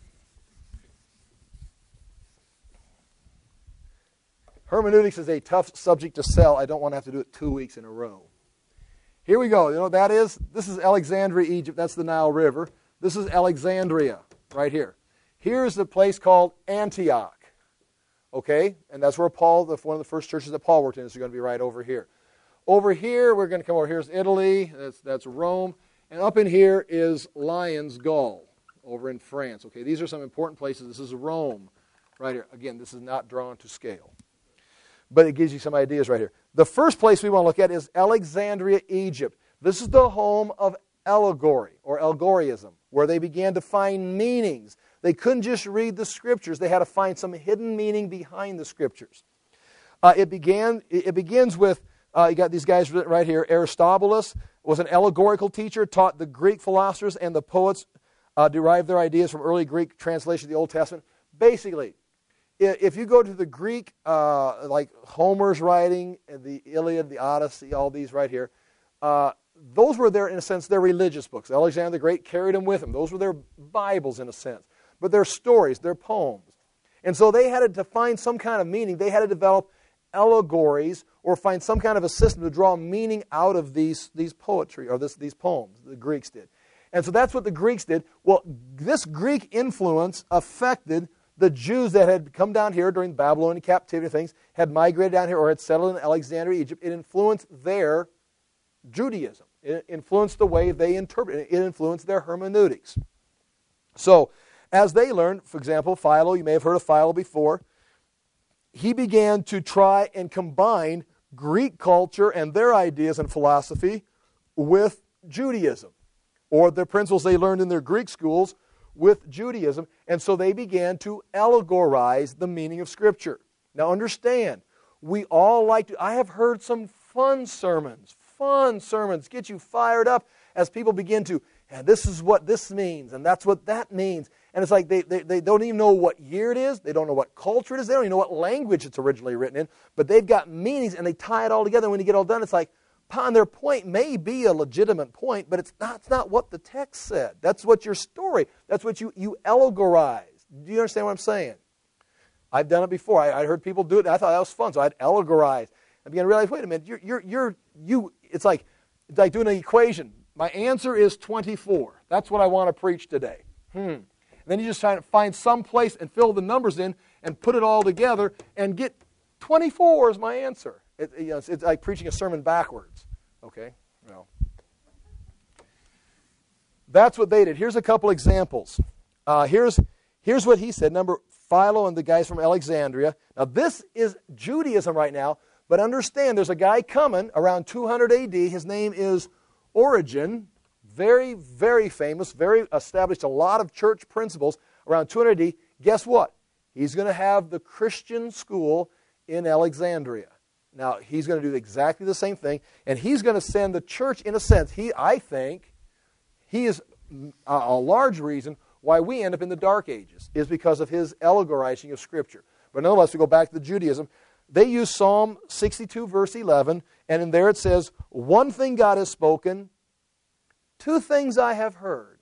Hermeneutics is a tough subject to sell. I don't want to have to do it 2 weeks in a row. Here we go. You know what that is? This is Alexandria, Egypt. That's the Nile River. This is Alexandria right here. Here's the place called Antioch. Okay? And that's where Paul, one of the first churches that Paul worked in, is going to be right over here. Over here, we're going to come over. Here's Italy. That's Rome. And up in here is Lyons Gaulle over in France. Okay, these are some important places. This is Rome right here. Again, this is not drawn to scale, but it gives you some ideas right here. The first place we want to look at is Alexandria, Egypt. This is the home of allegory or allegoryism, where they began to find meanings. They couldn't just read the Scriptures. They had to find some hidden meaning behind the Scriptures. It begins with, you got these guys right here. Aristobulus was an allegorical teacher, taught the Greek philosophers and the poets derived their ideas from early Greek translation of the Old Testament. Basically, if you go to the Greek, like Homer's writing, the Iliad, the Odyssey, all these right here, those were their, in a sense, their religious books. Alexander the Great carried them with him. Those were their Bibles, in a sense. But they're stories, they're poems. And so they had to find some kind of meaning. They had to develop allegories or find some kind of a system to draw meaning out of these poetry or these poems. The Greeks did. And so that's what the Greeks did. Well, this Greek influence affected the Jews that had come down here during Babylonian captivity and things, had migrated down here or had settled in Alexandria, Egypt. It influenced their Judaism. It influenced the way they interpreted it. It influenced their hermeneutics. So, as they learned, for example, Philo, you may have heard of Philo before, he began to try and combine Greek culture and their ideas and philosophy with Judaism, or the principles they learned in their Greek schools with Judaism, and so they began to allegorize the meaning of Scripture. Now understand, we all like to, I have heard some fun sermons, get you fired up as people begin to, and this is what this means, and that's what that means. And it's like they don't even know what year it is, they don't know what culture it is, they don't even know what language it's originally written in, but they've got meanings and they tie it all together, and when you get all done, it's like, upon their point may be a legitimate point, but it's not what the text said. That's what your story, that's what you allegorize. Do you understand what I'm saying? I've done it before. I heard people do it, and I thought that was fun, so I'd allegorize. I began to realize, wait a minute, it's like doing an equation. My answer is 24. That's what I want to preach today. And then you just try to find some place and fill the numbers in and put it all together and get 24 is my answer. It's like preaching a sermon backwards. Okay? Well, that's what they did. Here's a couple examples. Here's what he said. Number Philo and the guys from Alexandria. Now this is Judaism right now, but understand there's a guy coming around 200 AD. His name is Origen. Very, very famous, very established a lot of church principles around 200 AD. Guess what? He's going to have the Christian school in Alexandria. Now, he's going to do exactly the same thing, and he's going to send the church, in a sense, I think, he is a large reason why we end up in the Dark Ages, is because of his allegorizing of Scripture. But nonetheless, we go back to the Judaism. they use Psalm 62, verse 11, and in there it says, one thing God has spoken, two things I have heard.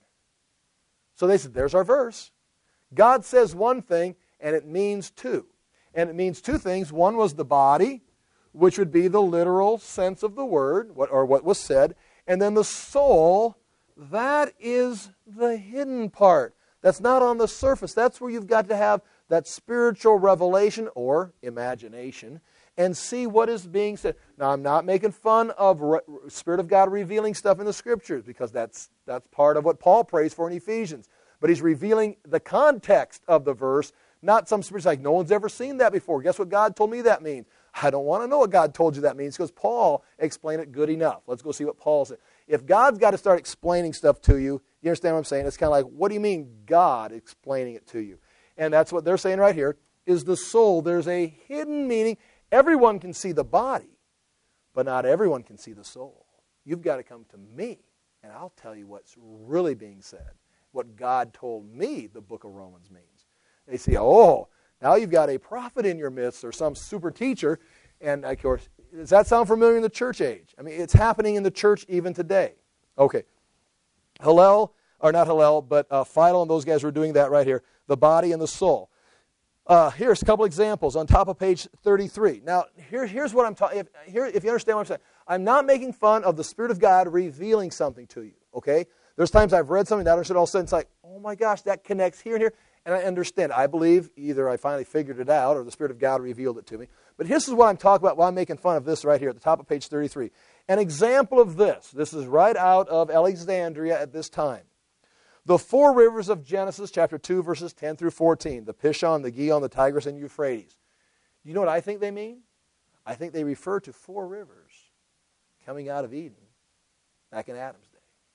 So they said, there's our verse. God says one thing, and it means two. And it means two things. One was the body, which would be the literal sense of the word, what was said. And then the soul, that is the hidden part. That's not on the surface. That's where you've got to have that spiritual revelation or imagination and see what is being said. Now, I'm not making fun of Spirit of God revealing stuff in the Scriptures, because that's part of what Paul prays for in Ephesians. But he's revealing the context of the verse, not some spirit like, no one's ever seen that before. Guess what God told me that means? I don't want to know what God told you that means, because Paul explained it good enough. Let's go see what Paul said. If God's got to start explaining stuff to you, you understand what I'm saying? It's kind of like, what do you mean God explaining it to you? And that's what they're saying right here, is the soul. There's a hidden meaning. Everyone can see the body, but not everyone can see the soul. You've got to come to me, and I'll tell you what's really being said, what God told me the book of Romans means. They say, oh, now you've got a prophet in your midst or some super teacher. And, of course, does that sound familiar in the church age? I mean, it's happening in the church even today. Okay. Hillel, or not Hillel, but Philo and those guys were doing that right here. The body and the soul. Here's a couple examples on top of page 33. Now, here's what I'm talking. If you understand what I'm saying, I'm not making fun of the Spirit of God revealing something to you. Okay? There's times I've read something that I understood, all of a sudden it's like, oh my gosh, that connects here and here, and I understand. I believe either I finally figured it out or the Spirit of God revealed it to me. But this is what I'm talking about while I'm making fun of this right here at the top of page 33. An example of this. This is right out of Alexandria at this time. The four rivers of Genesis, chapter 2, verses 10 through 14. The Pishon, the Gihon, the Tigris, and Euphrates. You know what I think they mean? I think they refer to four rivers coming out of Eden back in Adam's day.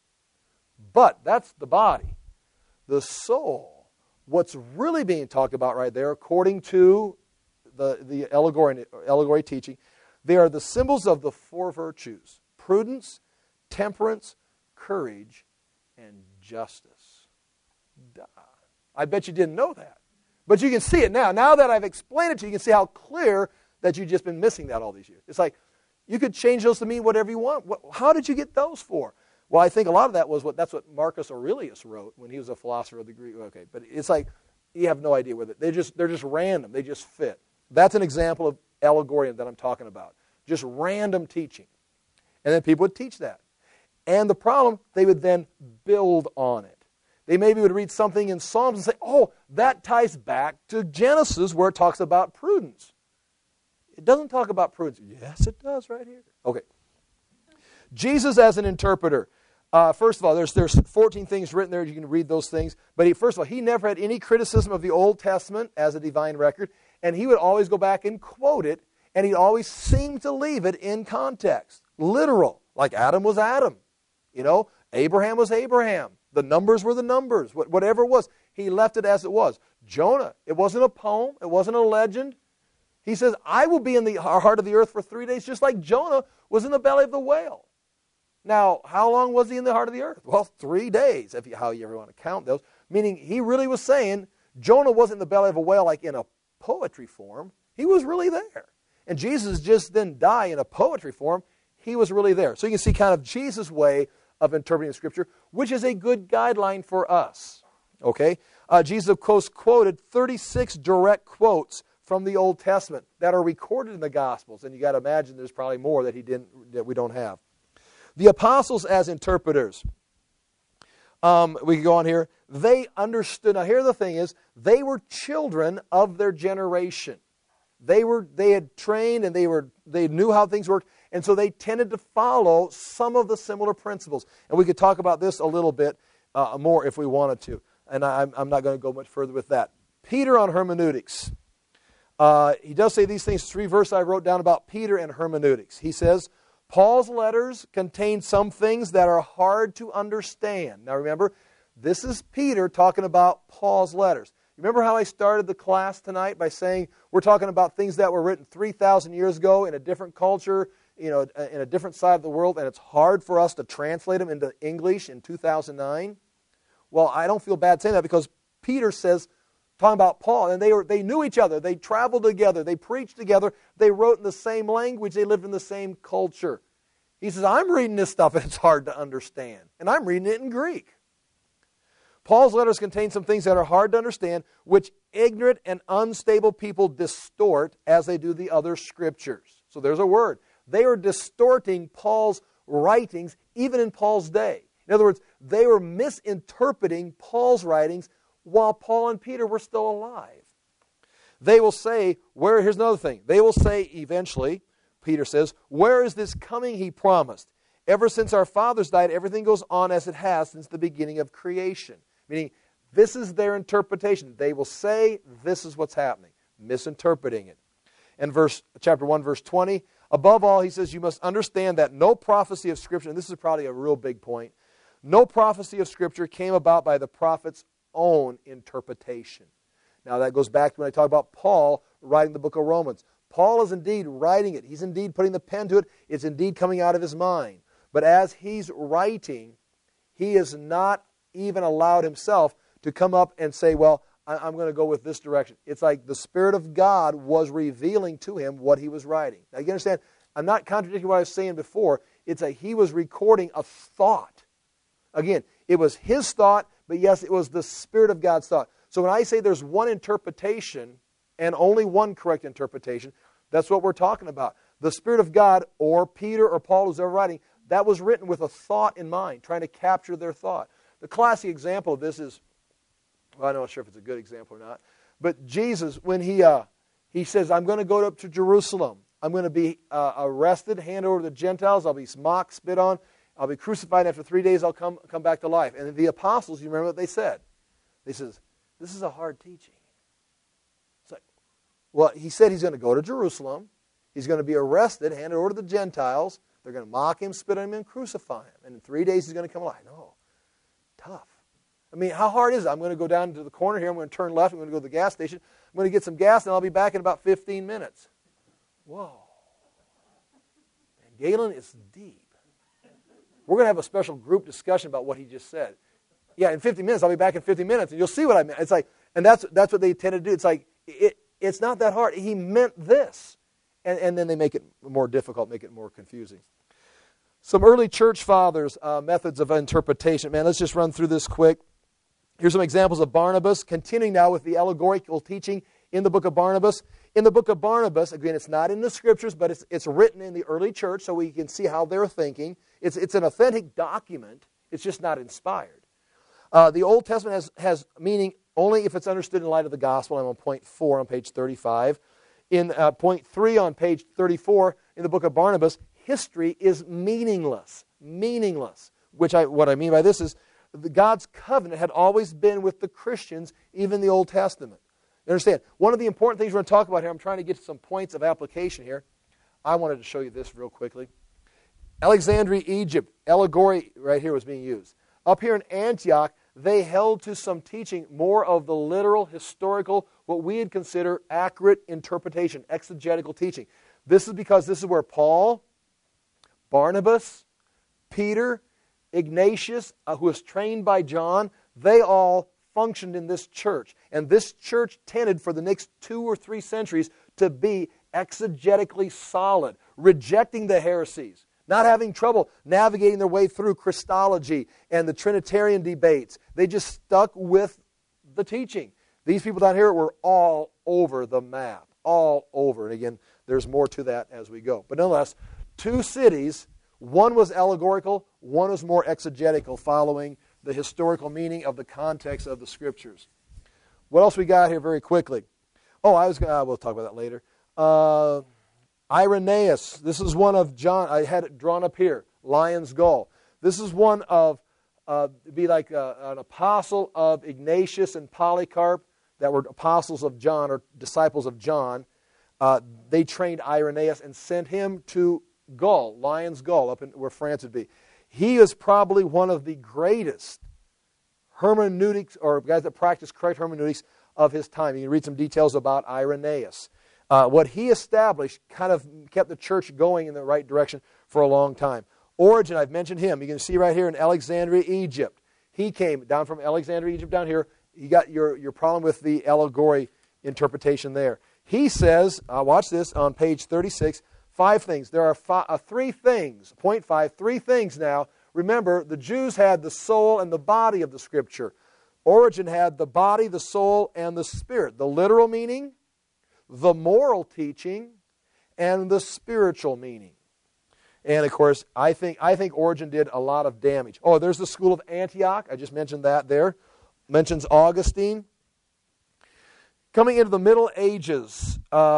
But that's the body. The soul, what's really being talked about right there, according to the allegory teaching, they are the symbols of the four virtues: prudence, temperance, courage, and justice. Duh. I bet you didn't know that. But you can see it now. Now that I've explained it to you, you can see how clear that you've just been missing that all these years. It's like, you could change those to mean whatever you want. How did you get those for? Well, I think a lot of that was that's what Marcus Aurelius wrote when he was a philosopher of the Greek. Okay, but it's like, you have no idea with it. They're just random. They just fit. That's an example of allegory that I'm talking about. Just random teaching. And then people would teach that. And the problem, they would then build on it. They maybe would read something in Psalms and say, oh, that ties back to Genesis where it talks about prudence. It doesn't talk about prudence. Yes, it does right here. Okay. Jesus as an interpreter. First of all, there's 14 things written there. You can read those things. But first of all, he never had any criticism of the Old Testament as a divine record. And he would always go back and quote it. And he always seemed to leave it in context. Literal. Like Adam was Adam. You know, Abraham was Abraham. The numbers were the numbers. Whatever it was, he left it as it was. Jonah, it wasn't a poem. It wasn't a legend. He says, I will be in the heart of the earth for 3 days, just like Jonah was in the belly of the whale. Now, how long was he in the heart of the earth? Well, 3 days, how you ever want to count those. Meaning, he really was saying, Jonah wasn't in the belly of a whale like in a poetry form. He was really there. And Jesus just didn't die in a poetry form. He was really there. So you can see kind of Jesus' way of interpreting Scripture, which is a good guideline for us. Okay? Jesus, of course, quoted 36 direct quotes from the Old Testament that are recorded in the Gospels. And you got to imagine there's probably more that that we don't have. The apostles as interpreters. We can go on here. They understood. Now here the thing is, they were children of their generation. They had trained and they knew how things worked, and so they tended to follow some of the similar principles. And we could talk about this a little bit more if we wanted to. And I'm not going to go much further with that. Peter on hermeneutics. He does say these things. 3 verses I wrote down about Peter and hermeneutics. He says, Paul's letters contain some things that are hard to understand. Now remember, this is Peter talking about Paul's letters. Remember how I started the class tonight by saying we're talking about things that were written 3,000 years ago in a different culture, in a different side of the world, and it's hard for us to translate them into English in 2009? Well, I don't feel bad saying that because Peter says talking about Paul, and they knew each other. They traveled together. They preached together. They wrote in the same language. They lived in the same culture. He says, I'm reading this stuff, and it's hard to understand. And I'm reading it in Greek. Paul's letters contain some things that are hard to understand, which ignorant and unstable people distort as they do the other scriptures. So there's a word. They are distorting Paul's writings even in Paul's day. In other words, they were misinterpreting Paul's writings while Paul and Peter were still alive. They will say, here's another thing. They will say eventually, Peter says, where is this coming he promised? Ever since our fathers died, everything goes on as it has since the beginning of creation. Meaning, this is their interpretation. They will say, this is what's happening, misinterpreting it. And chapter 1, verse 20, above all, he says, you must understand that no prophecy of Scripture, and this is probably a real big point, no prophecy of Scripture came about by the prophet's own interpretation. Now, that goes back to when I talk about Paul writing the book of Romans. Paul is indeed writing it. He's indeed putting the pen to it. It's indeed coming out of his mind. But as he's writing, he is not even allowed himself to come up and say, well, I'm going to go with this direction. It's like the Spirit of God was revealing to him what he was writing. Now, you understand, I'm not contradicting what I was saying before. It's like he was recording a thought. Again, it was his thought, but yes, it was the Spirit of God's thought. So when I say there's one interpretation and only one correct interpretation, that's what we're talking about. The Spirit of God, or Peter or Paul, who's ever writing, that was written with a thought in mind, trying to capture their thought. The classic example of this is, well, I'm not sure if it's a good example or not, but Jesus, when he says, I'm going to go up to Jerusalem. I'm going to be arrested, handed over to the Gentiles. I'll be mocked, spit on. I'll be crucified. After 3 days, I'll come back to life. And the apostles, you remember what they said? They says, this is a hard teaching. It's like, well, he said he's going to go to Jerusalem. He's going to be arrested, handed over to the Gentiles. They're going to mock him, spit on him, and crucify him. And in 3 days, he's going to come alive. No. Tough. I mean, how hard is it? I'm going to go down to the corner here. I'm going to turn left. I'm going to go to the gas station. I'm going to get some gas, and I'll be back in about 15 minutes. Whoa. And Galen is deep. We're going to have a special group discussion about what he just said. Yeah, in 50 minutes. I'll be back in 50 minutes, and you'll see what I meant. It's like, and that's what they tend to do. It's like, it's not that hard. He meant this. And then they make it more difficult, make it more confusing. Some early church fathers' methods of interpretation. Man, let's just run through this quick. Here's some examples of Barnabas, continuing now with the allegorical teaching in the book of Barnabas. In the book of Barnabas, again, it's not in the Scriptures, but it's written in the early church so we can see how they're thinking. It's an authentic document. It's just not inspired. The Old Testament has meaning only if it's understood in light of the gospel. I'm on point 4 on page 35. In point 3 on page 34 in the book of Barnabas, history is meaningless. Meaningless. What I mean by this is God's covenant had always been with the Christians, even in the Old Testament. You understand? One of the important things we're going to talk about here, I'm trying to get to some points of application here. I wanted to show you this real quickly. Alexandria, Egypt, allegory right here was being used. Up here in Antioch, they held to some teaching more of the literal, historical, what we would consider accurate interpretation, exegetical teaching. This is because this is where Paul, Barnabas, Peter, Ignatius, who was trained by John, they all functioned in this church. And this church tended for the next 2 or 3 centuries to be exegetically solid, rejecting the heresies, not having trouble navigating their way through Christology and the Trinitarian debates. They just stuck with the teaching. These people down here were all over the map, all over. And again, there's more to that as we go. But nonetheless, 2 cities, one was allegorical, one was more exegetical, following the historical meaning of the context of the Scriptures. What else we got here very quickly? We'll talk about that later. Irenaeus, this is one of John, I had it drawn up here, Lion's Gall. This is one of, be like an apostle of Ignatius and Polycarp that were apostles of John or disciples of John. They trained Irenaeus and sent him to Gaul, Lion's Gall, up in where France would be. He is probably one of the greatest hermeneutics, or guys that practice correct hermeneutics of his time. You can read some details about Irenaeus. What he established kind of kept the church going in the right direction for a long time. Origen, I've mentioned him. You can see right here in Alexandria, Egypt. He came down from Alexandria, Egypt down here. you got your problem with the allegory interpretation there. He says, watch this, on page 36, 5 things. There are 3 things, point 5, 3 things now. Remember, the Jews had the soul and the body of the Scripture. Origen had the body, the soul, and the spirit. The literal meaning, the moral teaching, and the spiritual meaning. And of course, I think Origen did a lot of damage. Oh, there's the school of Antioch. I just mentioned that there. Mentions Augustine. Coming into the Middle Ages,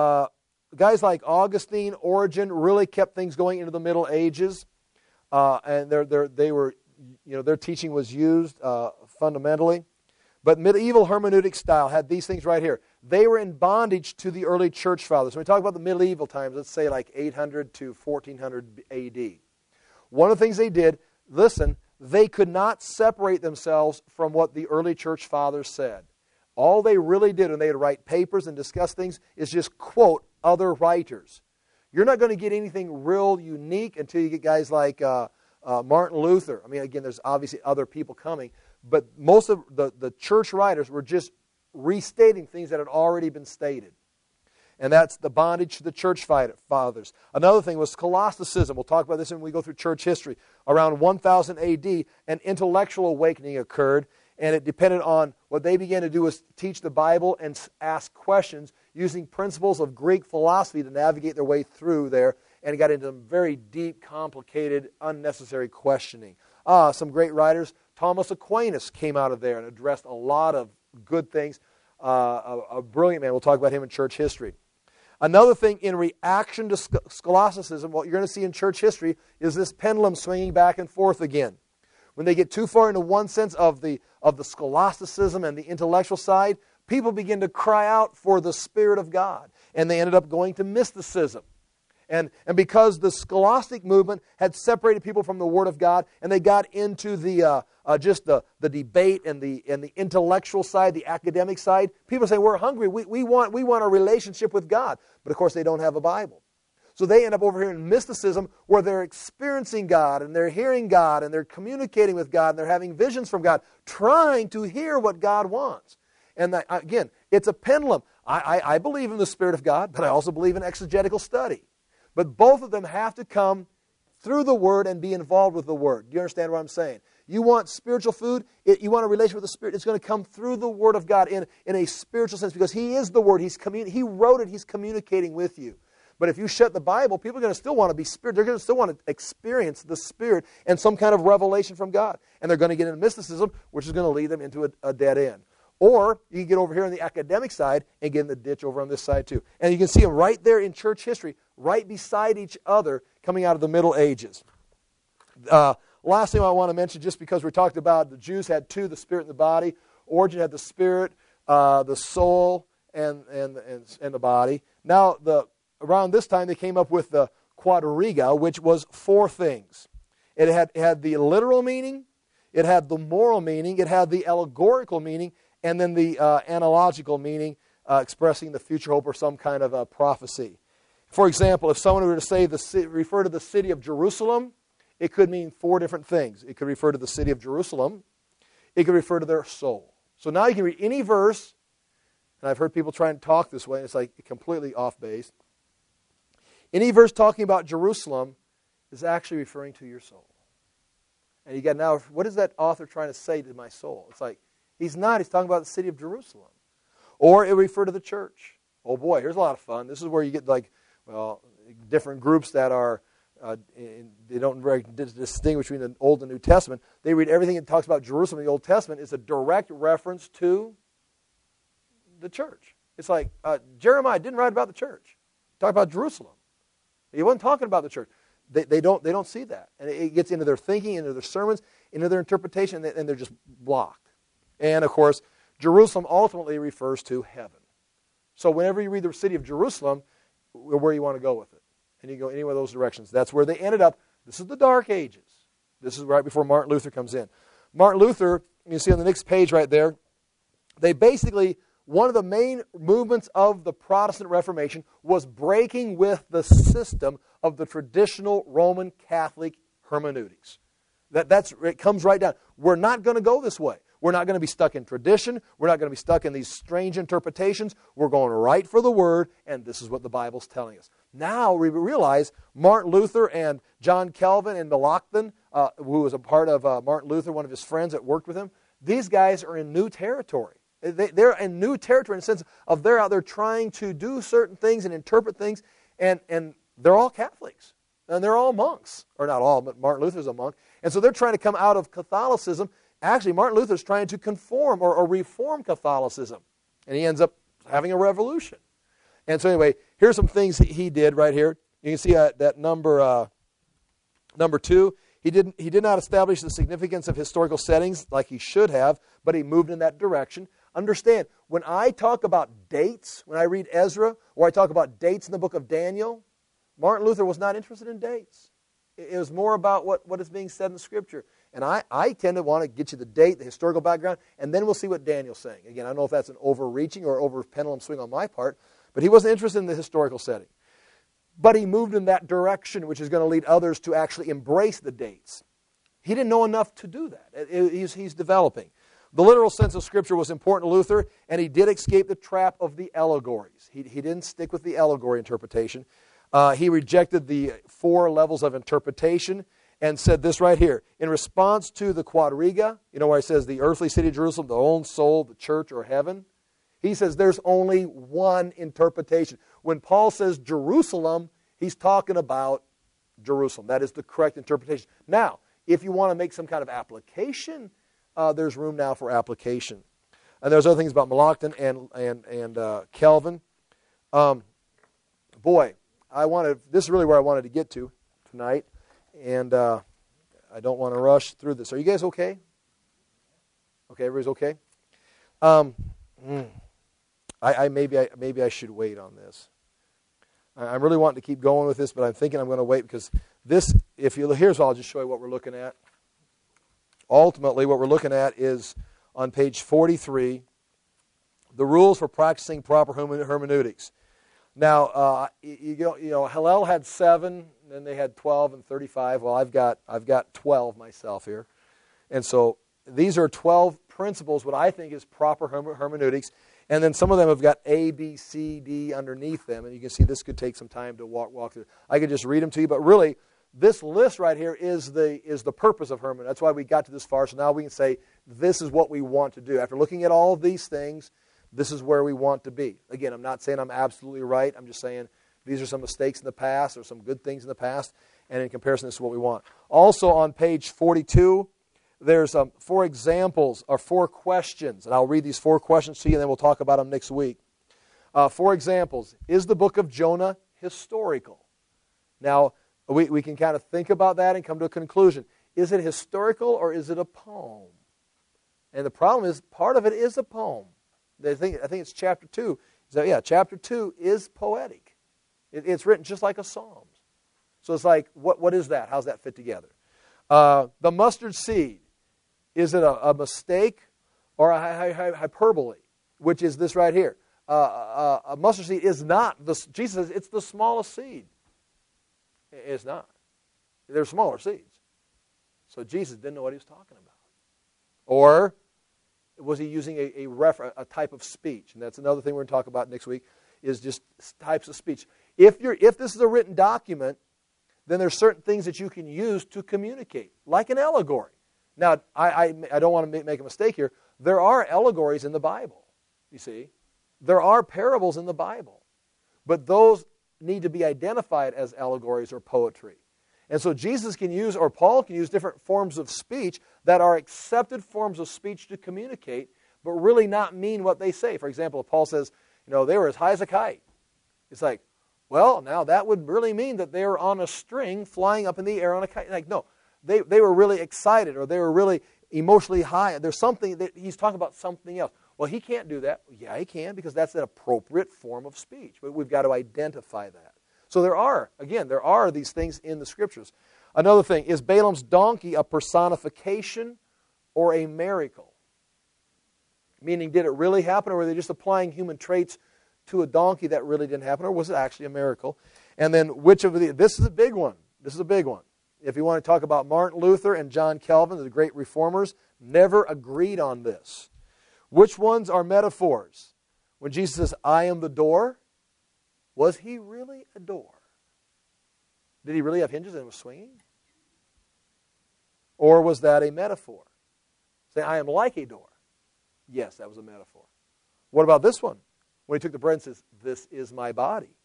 guys like Augustine, Origen really kept things going into the Middle Ages, and they were, their teaching was used fundamentally. But medieval hermeneutic style had these things right here. They were in bondage to the early church fathers. When we talk about the medieval times, let's say like 800 to 1400 A.D. One of the things they did, listen, they could not separate themselves from what the early church fathers said. All they really did when they would write papers and discuss things is just quote other writers. You're not going to get anything real unique until you get guys like Martin Luther. I mean, again, there's obviously other people coming. But most of the church writers were just restating things that had already been stated. And that's the bondage to the church fathers. Another thing was scholasticism. We'll talk about this when we go through church history. Around 1000 A.D., an intellectual awakening occurred, and it depended on what they began to do was teach the Bible and ask questions using principles of Greek philosophy to navigate their way through there, and got into very deep, complicated, unnecessary questioning. Some great writers. Thomas Aquinas came out of there and addressed a lot of good things. A brilliant man. We'll talk about him in church history. Another thing in reaction to scholasticism, what you're going to see in church history is this pendulum swinging back and forth again. When they get too far into one sense of the scholasticism and the intellectual side, people begin to cry out for the Spirit of God. And they ended up going to mysticism. And because the scholastic movement had separated people from the Word of God, and they got into the debate and the intellectual side, the academic side, people say, we're hungry, we want a relationship with God. But of course they don't have a Bible. So they end up over here in mysticism where they're experiencing God, and they're hearing God, and they're communicating with God, and they're having visions from God, trying to hear what God wants. And that, again, it's a pendulum. I believe in the Spirit of God, but I also believe in exegetical study. But both of them have to come through the Word and be involved with the Word. Do you understand what I'm saying? You want spiritual food, you want a relationship with the Spirit, it's going to come through the Word of God in a spiritual sense, because He is the Word. He wrote it. He's communicating with you. But if you shut the Bible, people are going to still want to be Spirit. They're going to still want to experience the Spirit and some kind of revelation from God. And they're going to get into mysticism, which is going to lead them into a dead end. Or you can get over here on the academic side and get in the ditch over on this side too. And you can see them right there in church history, right beside each other, coming out of the Middle Ages. Last thing I want to mention, just because we talked about the Jews had 2, the Spirit and the body. Origen had the Spirit, the soul, and the body. Now, around this time, they came up with the quadriga, which was 4 things. It had the literal meaning, it had the moral meaning, it had the allegorical meaning, and then the analogical meaning, expressing the future hope or some kind of a prophecy. For example, if someone were to say refer to the city of Jerusalem, it could mean 4 different things. It could refer to the city of Jerusalem. It could refer to their soul. So now you can read any verse, and I've heard people try and talk this way, and it's like completely off base. Any verse talking about Jerusalem is actually referring to your soul. And you got now, what is that author trying to say to my soul? It's like, he's talking about the city of Jerusalem. Or it refer to the church. Oh boy, here's a lot of fun. This is where you get different groups that are, they don't very distinguish between the Old and New Testament. They read everything that talks about Jerusalem in the Old Testament is a direct reference to the church. It's like, Jeremiah didn't write about the church. He talked about Jerusalem. He wasn't talking about the church. They don't see that. And it gets into their thinking, into their sermons, into their interpretation, and they're just blocked. And, of course, Jerusalem ultimately refers to heaven. So whenever you read the city of Jerusalem, where you want to go with it. And you go any one of those directions. That's where they ended up. This is the Dark Ages. This is right before Martin Luther comes in. Martin Luther, you see on the next page right there, they basically, one of the main movements of the Protestant Reformation was breaking with the system of the traditional Roman Catholic hermeneutics. It comes right down. We're not going to go this way. We're not going to be stuck in tradition. We're not going to be stuck in these strange interpretations. We're going right for the Word, and this is what the Bible's telling us. Now we realize Martin Luther and John Calvin and Melanchthon, who was a part of Martin Luther, one of his friends that worked with him, these guys are in new territory. They're in new territory in the sense of they're out there trying to do certain things and interpret things, and they're all Catholics. And they're all monks. Or not all, but Martin Luther's a monk. And so they're trying to come out of Catholicism. Actually, Martin Luther's trying to conform or reform Catholicism. And he ends up having a revolution. And so anyway, here's some things he did right here. You can see that number 2. He did not establish the significance of historical settings like he should have, but he moved in that direction. Understand, when I talk about dates, when I read Ezra, or I talk about dates in the book of Daniel, Martin Luther was not interested in dates. It was more about what is being said in the Scripture. And I tend to want to get you the date, the historical background, and then we'll see what Daniel's saying. Again, I don't know if that's an overreaching or over pendulum swing on my part, but he wasn't interested in the historical setting. But he moved in that direction, which is going to lead others to actually embrace the dates. He didn't know enough to do that. He's developing. The literal sense of Scripture was important to Luther, and he did escape the trap of the allegories. He didn't stick with the allegory interpretation. He rejected the 4 levels of interpretation and said this right here. In response to the quadriga, where it says the earthly city of Jerusalem, the own soul, the church, or heaven, he says there's only one interpretation. When Paul says Jerusalem, he's talking about Jerusalem. That is the correct interpretation. Now, if you want to make some kind of application, there's room now for application. And there's other things about Melanchthon and Calvin. This is really where I wanted to get to tonight, and I don't want to rush through this. Are you guys okay? Okay, everybody's okay? Maybe I should wait on this. I'm really wanting to keep going with this, but I'm thinking I'm going to wait because this. Here's I'll just show you what we're looking at. Ultimately, what we're looking at is on page 43, the rules for practicing proper hermeneutics. Now, Hillel had 7, and then they had 12 and 35. Well, I've got 12 myself here, and so these are 12 principles. What I think is proper hermeneutics, and then some of them have got A, B, C, D underneath them, and you can see this could take some time to walk through. I could just read them to you, but really, this list right here is the purpose of hermeneutics. That's why we got to this far. So now we can say this is what we want to do. After looking at all of these things, this is where we want to be. Again, I'm not saying I'm absolutely right. I'm just saying these are some mistakes in the past or some good things in the past, and in comparison, this is what we want. Also on page 42, there's 4 examples or 4 questions, and I'll read these 4 questions to you, and then we'll talk about them next week. 4 examples. Is the book of Jonah historical? Now, we can kind of think about that and come to a conclusion. Is it historical or is it a poem? And the problem is, part of it is a poem. I think it's chapter 2. Chapter 2 is poetic. It's written just like a psalm. So it's like, what is that? How's that fit together? The mustard seed, is it a mistake or a hyperbole? Which is this right here. A mustard seed is not, Jesus says it's the smallest seed. It's not. They're smaller seeds. So Jesus didn't know what he was talking about. Or was he using a type of speech? And that's another thing we're going to talk about next week, is just types of speech. If this is a written document, then there's certain things that you can use to communicate, like an allegory. Now, I don't want to make a mistake here. There are allegories in the Bible, you see. There are parables in the Bible. But those need to be identified as allegories or poetry. And so Jesus can use, or Paul can use, different forms of speech that are accepted forms of speech to communicate, but really not mean what they say. For example, if Paul says, they were as high as a kite. It's like, well, now that would really mean that they were on a string flying up in the air on a kite. Like, no, they were really excited, or they were really emotionally high. There's something that he's talking about, something else. Well, he can't do that. Yeah, he can, because that's an appropriate form of speech. But we've got to identify that. So there are these things in the Scriptures. Another thing, is Balaam's donkey a personification or a miracle? Meaning, did it really happen, or were they just applying human traits to a donkey that really didn't happen, or was it actually a miracle? And then, this is a big one. This is a big one. if you want to talk about Martin Luther and John Calvin, the great reformers, never agreed on this. Which ones are metaphors? When Jesus says, I am the door, was he really a door? Did he really have hinges and was swinging? Or was that a metaphor? Say, I am like a door. Yes, that was a metaphor. What about this one? When he took the bread and says, this is my body.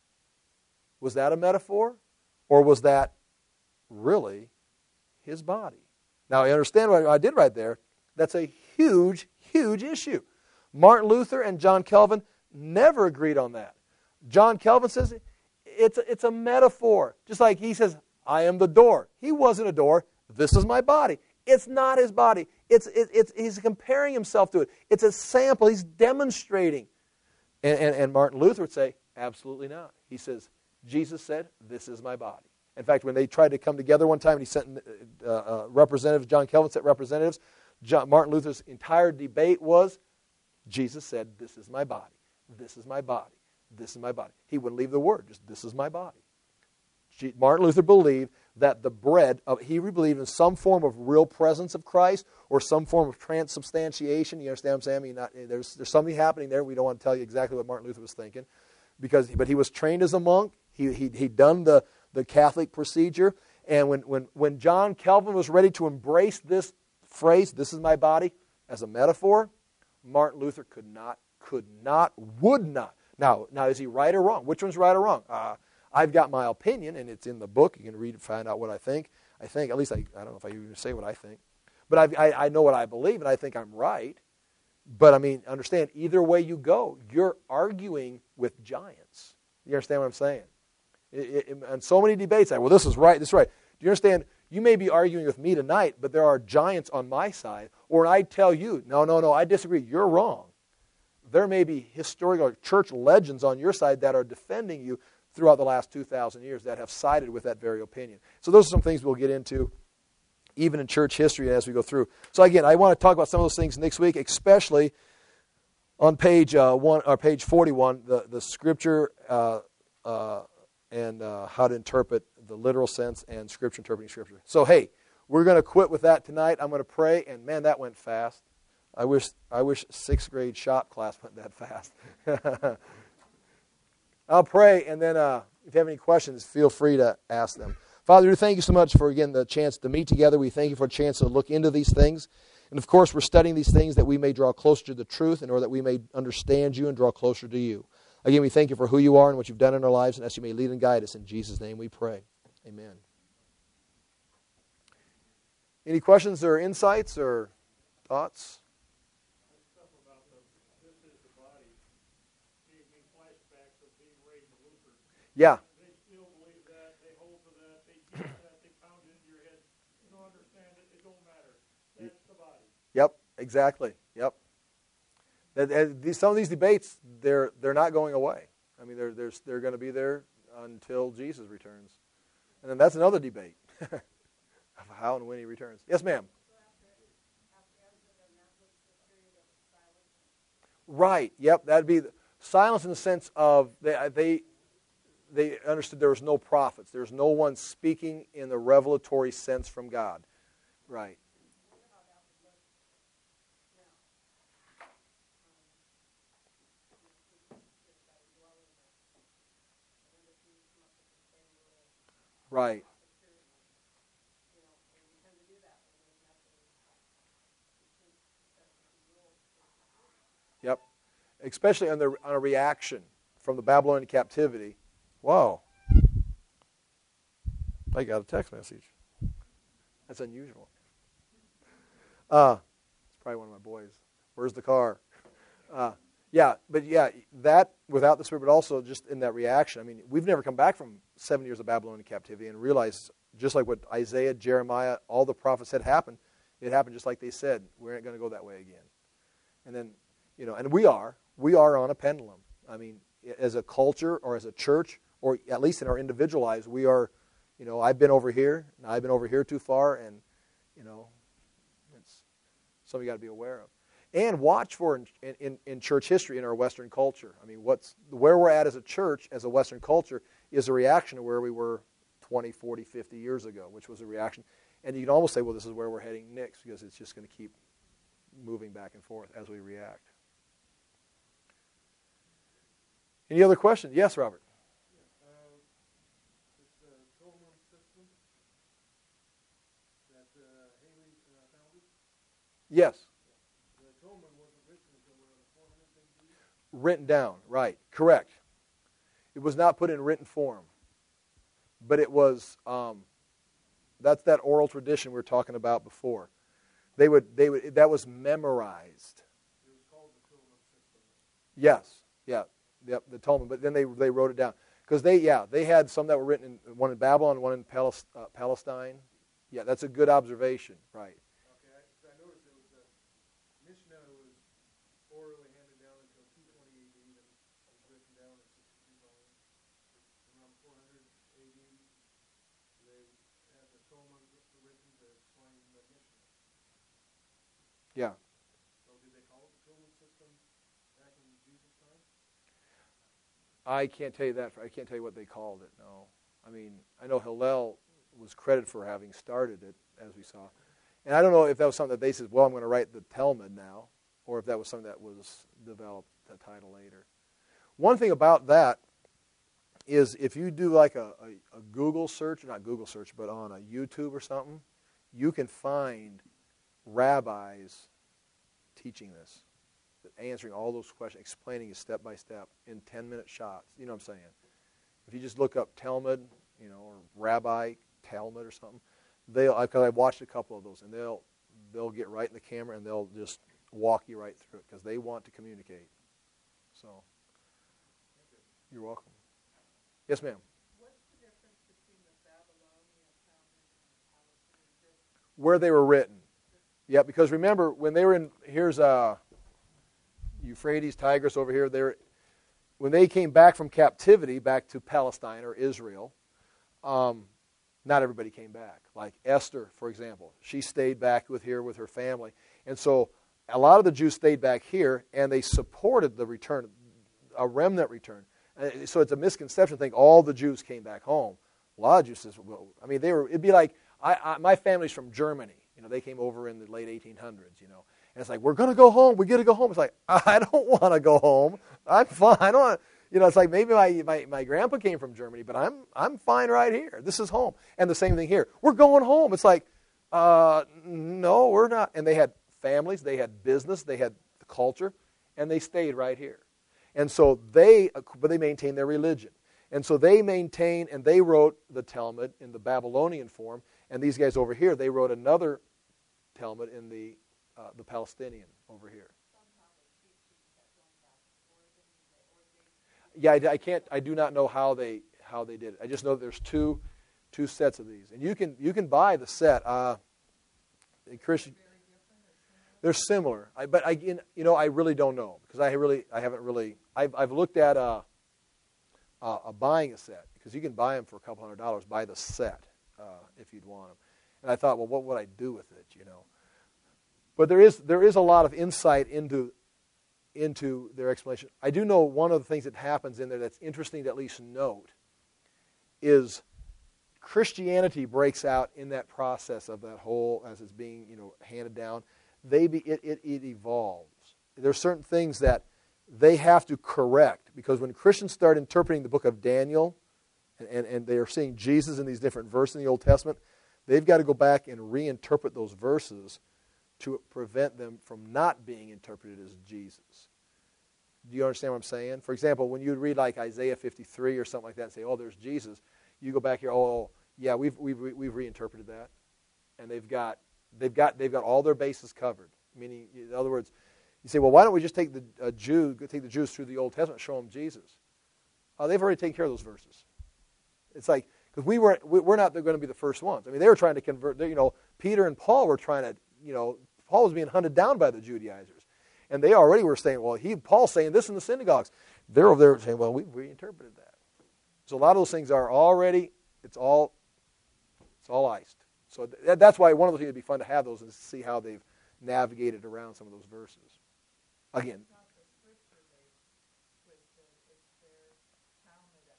Was that a metaphor? Or was that really his body? Now, I understand what I did right there. That's a huge, huge issue. Martin Luther and John Calvin never agreed on that. John Calvin says it's a metaphor. Just like he says, I am the door. He wasn't a door. This is my body. It's not his body. He's comparing himself to it. It's a sample. He's demonstrating. And Martin Luther would say, absolutely not. He says, Jesus said, this is my body. In fact, when they tried to come together one time, and he sent representatives, John Calvin sent representatives, Martin Luther's entire debate was, Jesus said, this is my body. This is my body. This is my body. He wouldn't leave the word, just this is my body. Martin Luther believed that the bread, he believed in some form of real presence of Christ or some form of transubstantiation. You understand what I'm saying? I mean, there's something happening there. We don't want to tell you exactly what Martin Luther was thinking. But he was trained as a monk. He'd done the Catholic procedure. And when John Calvin was ready to embrace this phrase, this is my body, as a metaphor, Martin Luther could not, would not. Now, is he right or wrong? Which one's right or wrong? I've got my opinion, and it's in the book. You can read and find out what I think. I don't know if I even say what I think. But I know what I believe, and I think I'm right. But, I mean, understand, either way you go, you're arguing with giants. You understand what I'm saying? And so many debates, well, this is right, this is right. Do you understand? You may be arguing with me tonight, but there are giants on my side. Or I tell you, no, I disagree. You're wrong. There may be historical church legends on your side that are defending you throughout the last 2,000 years that have sided with that very opinion. So those are some things we'll get into, even in church history as we go through. So again, I want to talk about some of those things next week, especially on page 41, the scripture and how to interpret the literal sense and scripture interpreting scripture. So hey, we're going to quit with that tonight. I'm going to pray, and man, that went fast. I wish 6th grade shop class went that fast. I'll pray, and then if you have any questions, feel free to ask them. Father, we thank you so much for, again, the chance to meet together. We thank you for a chance to look into these things. And, of course, we're studying these things that we may draw closer to the truth in order that we may understand you and draw closer to you. Again, we thank you for who you are and what you've done in our lives, and as you may lead and guide us. In Jesus' name we pray. Amen. Any questions or insights or thoughts? Yeah. They still believe that. They hold to that. They teach that. They pound it into your head. You don't understand it. It don't matter. That's the body. Yep. Exactly. Yep. Some of these debates, they're not going away. I mean, they're going to be there until Jesus returns, and then that's another debate of how and when he returns. Yes, ma'am. Right. Yep. That'd be silence in the sense of they understood there was no prophets. There's no one speaking in the revelatory sense from God. Right. Right. Yep. Especially on a reaction from the Babylonian captivity. Whoa. I got a text message. That's unusual. It's probably one of my boys. Where's the car? That without the Spirit, but also just in that reaction. I mean, we've never come back from 7 years of Babylonian captivity and realized, just like what Isaiah, Jeremiah, all the prophets said happened, it happened just like they said. We're not going to go that way again. And then, and we are on a pendulum. I mean, as a culture or as a church, or at least in our individual lives, we are, I've been over here, and I've been over here too far, and, it's something you got to be aware of. And watch for in church history in our Western culture. I mean, where we're at as a church, as a Western culture, is a reaction to where we were 20, 40, 50 years ago, which was a reaction. And you can almost say, well, this is where we're heading next, because it's just going to keep moving back and forth as we react. Any other questions? Yes, Robert? This Tolman system that Haley founded, Yes. the Tolman wasn't written until around the 400 AD. Written down, right. Correct. It was not put in written form. But it was, that's that oral tradition we were talking about before. That was memorized. It was called the Tolman system. Yes, yeah, yep, the Talmud. But then they wrote it down because they had some that were written in one in Babylon, one in Palestine. Yeah, that's a good observation, right? Okay, I noticed there was a Mishnah was orally handed down until 220 AD, then it was written down in 63 volumes. Around 400 AD, they had the Tolman written to explain the Mishnah. Yeah. So did they call it the Tolman system back in Jesus' time? I can't tell you that. I can't tell you what they called it. No, I mean I know Hillel was credited for having started it, as we saw, and I don't know if that was something that they said, well, I'm going to write the Talmud now, or if that was something that was developed, that title later. One thing about that is if you do like a Google search, not Google search, but on a YouTube or something, you can find rabbis teaching this, answering all those questions, explaining it step by step in 10-minute shots. You know what I'm saying? If you just look up Talmud, or Rabbi Talmud or something, because I watched a couple of those, and they'll get right in the camera and they'll just walk you right through it because they want to communicate. So, you're welcome. Yes, ma'am. What's the difference between the Babylonian Talmud and the Palestinian? Where they were written. Yeah, because remember, when they were in, here's Euphrates, Tigris over here, when they came back from captivity, back to Palestine or Israel, not everybody came back. Like Esther, for example, she stayed back with her family. And so a lot of the Jews stayed back here, and they supported the return, a remnant return. So it's a misconception to think all the Jews came back home. A lot of Jews says, well, I mean, it'd be like, my family's from Germany. They came over in the late 1800s, And it's like, we're going to go home. We get to go home. It's like, I don't want to go home. I'm fine. I don't want it's like maybe my grandpa came from Germany, but I'm fine right here. This is home. And the same thing here. We're going home. It's like, no, we're not. And they had families. They had business. They had the culture. And they stayed right here. And so they maintained their religion. And so they maintained, and they wrote the Talmud in the Babylonian form. And these guys over here, they wrote another Talmud in the Palestinian over here. Yeah, I do not know how they did it. I just know that there's two sets of these, and you can buy the set. Christian, they're similar, but I really don't know because I've looked at buying a set because you can buy them for a couple $100. Buy the set if you'd want them, and I thought, well, what would I do with it? But there is a lot of insight into their explanation. I do know one of the things that happens in there that's interesting to at least note is Christianity breaks out in that process of that whole, as it's being handed down. It evolves. There's certain things that they have to correct because when Christians start interpreting the book of Daniel and they are seeing Jesus in these different verses in the Old Testament, they've got to go back and reinterpret those verses to prevent them from not being interpreted as Jesus. Do you understand what I'm saying? For example, when you read like Isaiah 53 or something like that and say, oh, there's Jesus, you go back here, oh, yeah, we've reinterpreted that. And they've got all their bases covered. Meaning, in other words, you say, well, why don't we just take the Jews through the Old Testament and show them Jesus? They've already taken care of those verses. It's like, because we're not going to be the first ones. I mean, they were trying to convert, Peter and Paul were trying to, Paul was being hunted down by the Judaizers. And they already were saying, well, Paul's saying this in the synagogues. They're over there saying, well, we reinterpreted that. So a lot of those things are already, it's all iced. So that's why one of those things would be fun to have those and see how they've navigated around some of those verses. Again.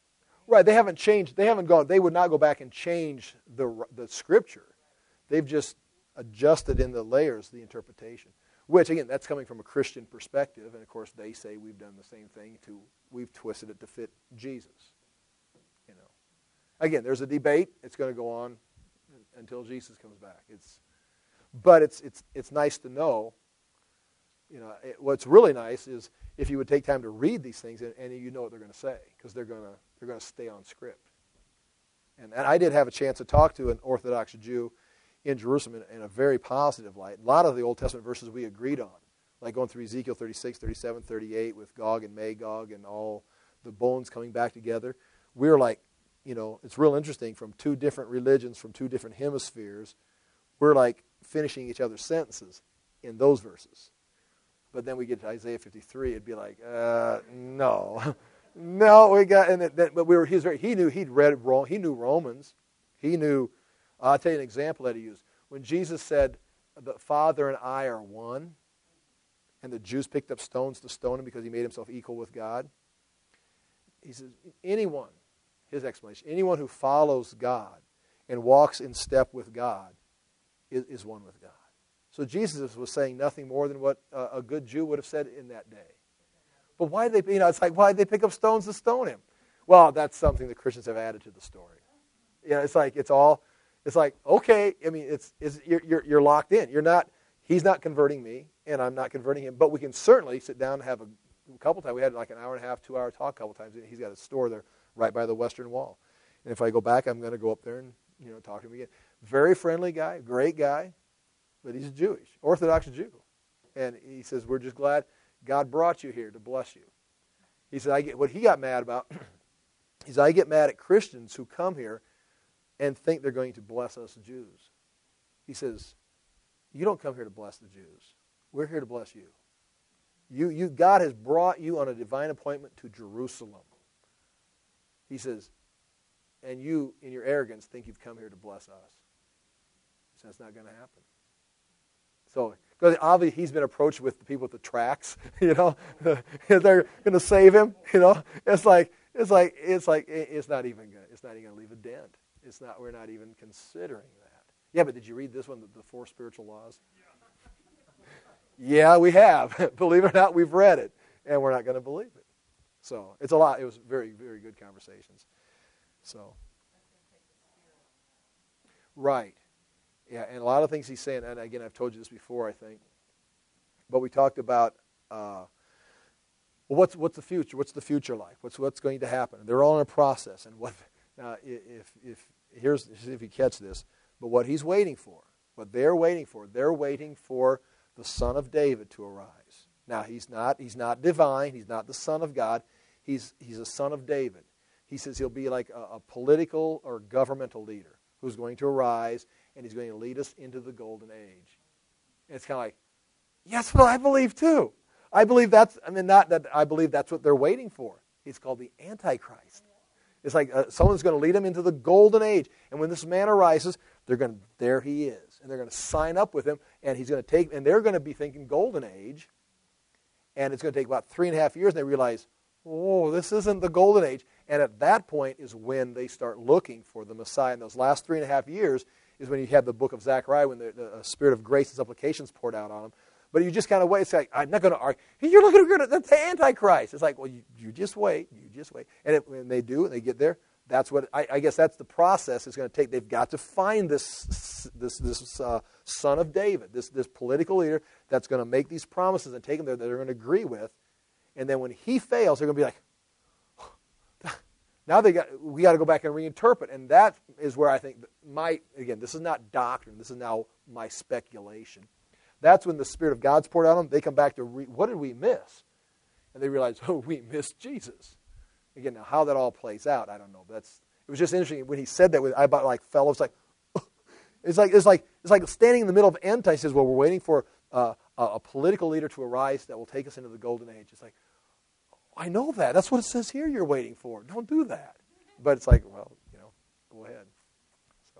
Right, they haven't changed. They haven't gone. They would not go back and change the Scripture. They've just adjusted in the layers the interpretation. Which again, that's coming from a Christian perspective, and of course they say we've done the same thing. We've twisted it to fit Jesus. You know, again, there's a debate. It's going to go on until Jesus comes back. But it's nice to know. You know, what's really nice is if you would take time to read these things and you know what they're going to say, because they're going to stay on script. And I did have a chance to talk to an Orthodox Jew in Jerusalem in a very positive light. A lot of the Old Testament verses we agreed on, like going through Ezekiel 36, 37, 38 with Gog and Magog and all the bones coming back together. We were like, you know, it's real interesting from two different religions, from two different hemispheres. We're like finishing each other's sentences in those verses. But then we get to Isaiah 53, it'd be like, no, we got. But we were. He knew he'd read Rome. He knew Romans. He knew. I'll tell you an example that he used when Jesus said, "The Father and I are one," and the Jews picked up stones to stone him because he made himself equal with God. He says, anyone, his explanation, anyone who follows God and walks in step with God is one with God. So Jesus was saying nothing more than what a good Jew would have said in that day. But why did they? You know, it's like, why did they pick up stones to stone him? Well, that's something the Christians have added to the story. Yeah, it's like okay. I mean, you're locked in. You're not. He's not converting me, and I'm not converting him. But we can certainly sit down and have a couple times. We had like an hour and a half, 2 hour talk a couple times. He's got a store there right by the Western Wall, and if I go back, I'm going to go up there and talk to him again. Very friendly guy, great guy. But he's Jewish, Orthodox Jew. And he says, we're just glad God brought you here to bless you. He said, what he got mad about is I get mad at Christians who come here and think they're going to bless us Jews. He says, you don't come here to bless the Jews. We're here to bless you. God has brought you on a divine appointment to Jerusalem. He says, and you, in your arrogance, think you've come here to bless us. He says, that's not going to happen. So, because obviously he's been approached with the people with the tracts, they're going to save him, It's not even good. It's not even going to leave a dent. We're not even considering that. Yeah, but did you read this one, the 4 spiritual laws? Yeah, we have. Believe it or not, we've read it, and we're not going to believe it. So it's a lot. It was very, very good conversations. So, right. Yeah, and a lot of things he's saying, and again, I've told you this before, I think, but we talked about, what's the future? What's the future like? What's going to happen? They're all in a process, and if you catch this, but what he's waiting for, what they're waiting for the Son of David to arise. Now, he's not divine, he's not the Son of God, he's a son of David. He says he'll be like a political or governmental leader who's going to arise, and he's going to lead us into the golden age. And it's kind of like, yes, well, I believe too. I believe that's what they're waiting for. It's called the Antichrist. It's like someone's going to lead them into the golden age. And when this man arises, there he is. And they're going to sign up with him, and they're going to be thinking golden age. And it's going to take about 3.5 years, and they realize, oh, this isn't the golden age. And at that point is when they start looking for the Messiah. In those last 3.5 years is when you have the book of Zechariah, when the spirit of grace and supplications poured out on them. But you just kind of wait. It's like, I'm not going to argue. You're looking at the Antichrist. It's like, well, you just wait. You just wait. And when they do, and they get there, that's what I guess that's the process it's going to take. They've got to find this son of David, this political leader that's going to make these promises and take them there that they're going to agree with. And then when he fails, they're going to be like, now we got to go back and reinterpret. And that is where I think again, this is not doctrine. This is now my speculation. That's when the Spirit of God's poured out on them. They come back to, what did we miss? And they realize, oh, we missed Jesus. Again, now how that all plays out, I don't know. It was just interesting when he said that. I about like fell. It's like standing in the middle of end time. He says, well, we're waiting for a political leader to arise that will take us into the golden age. It's like, I know that. That's what it says here you're waiting for. Don't do that. But it's like, well, go ahead. So.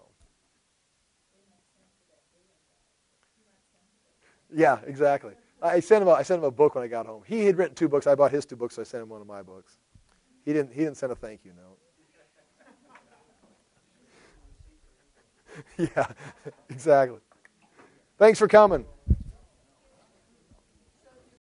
Yeah, exactly. I sent him a book when I got home. He had written 2 books. I bought his 2 books, so I sent him one of my books. He didn't send a thank you note. Yeah, exactly. Thanks for coming.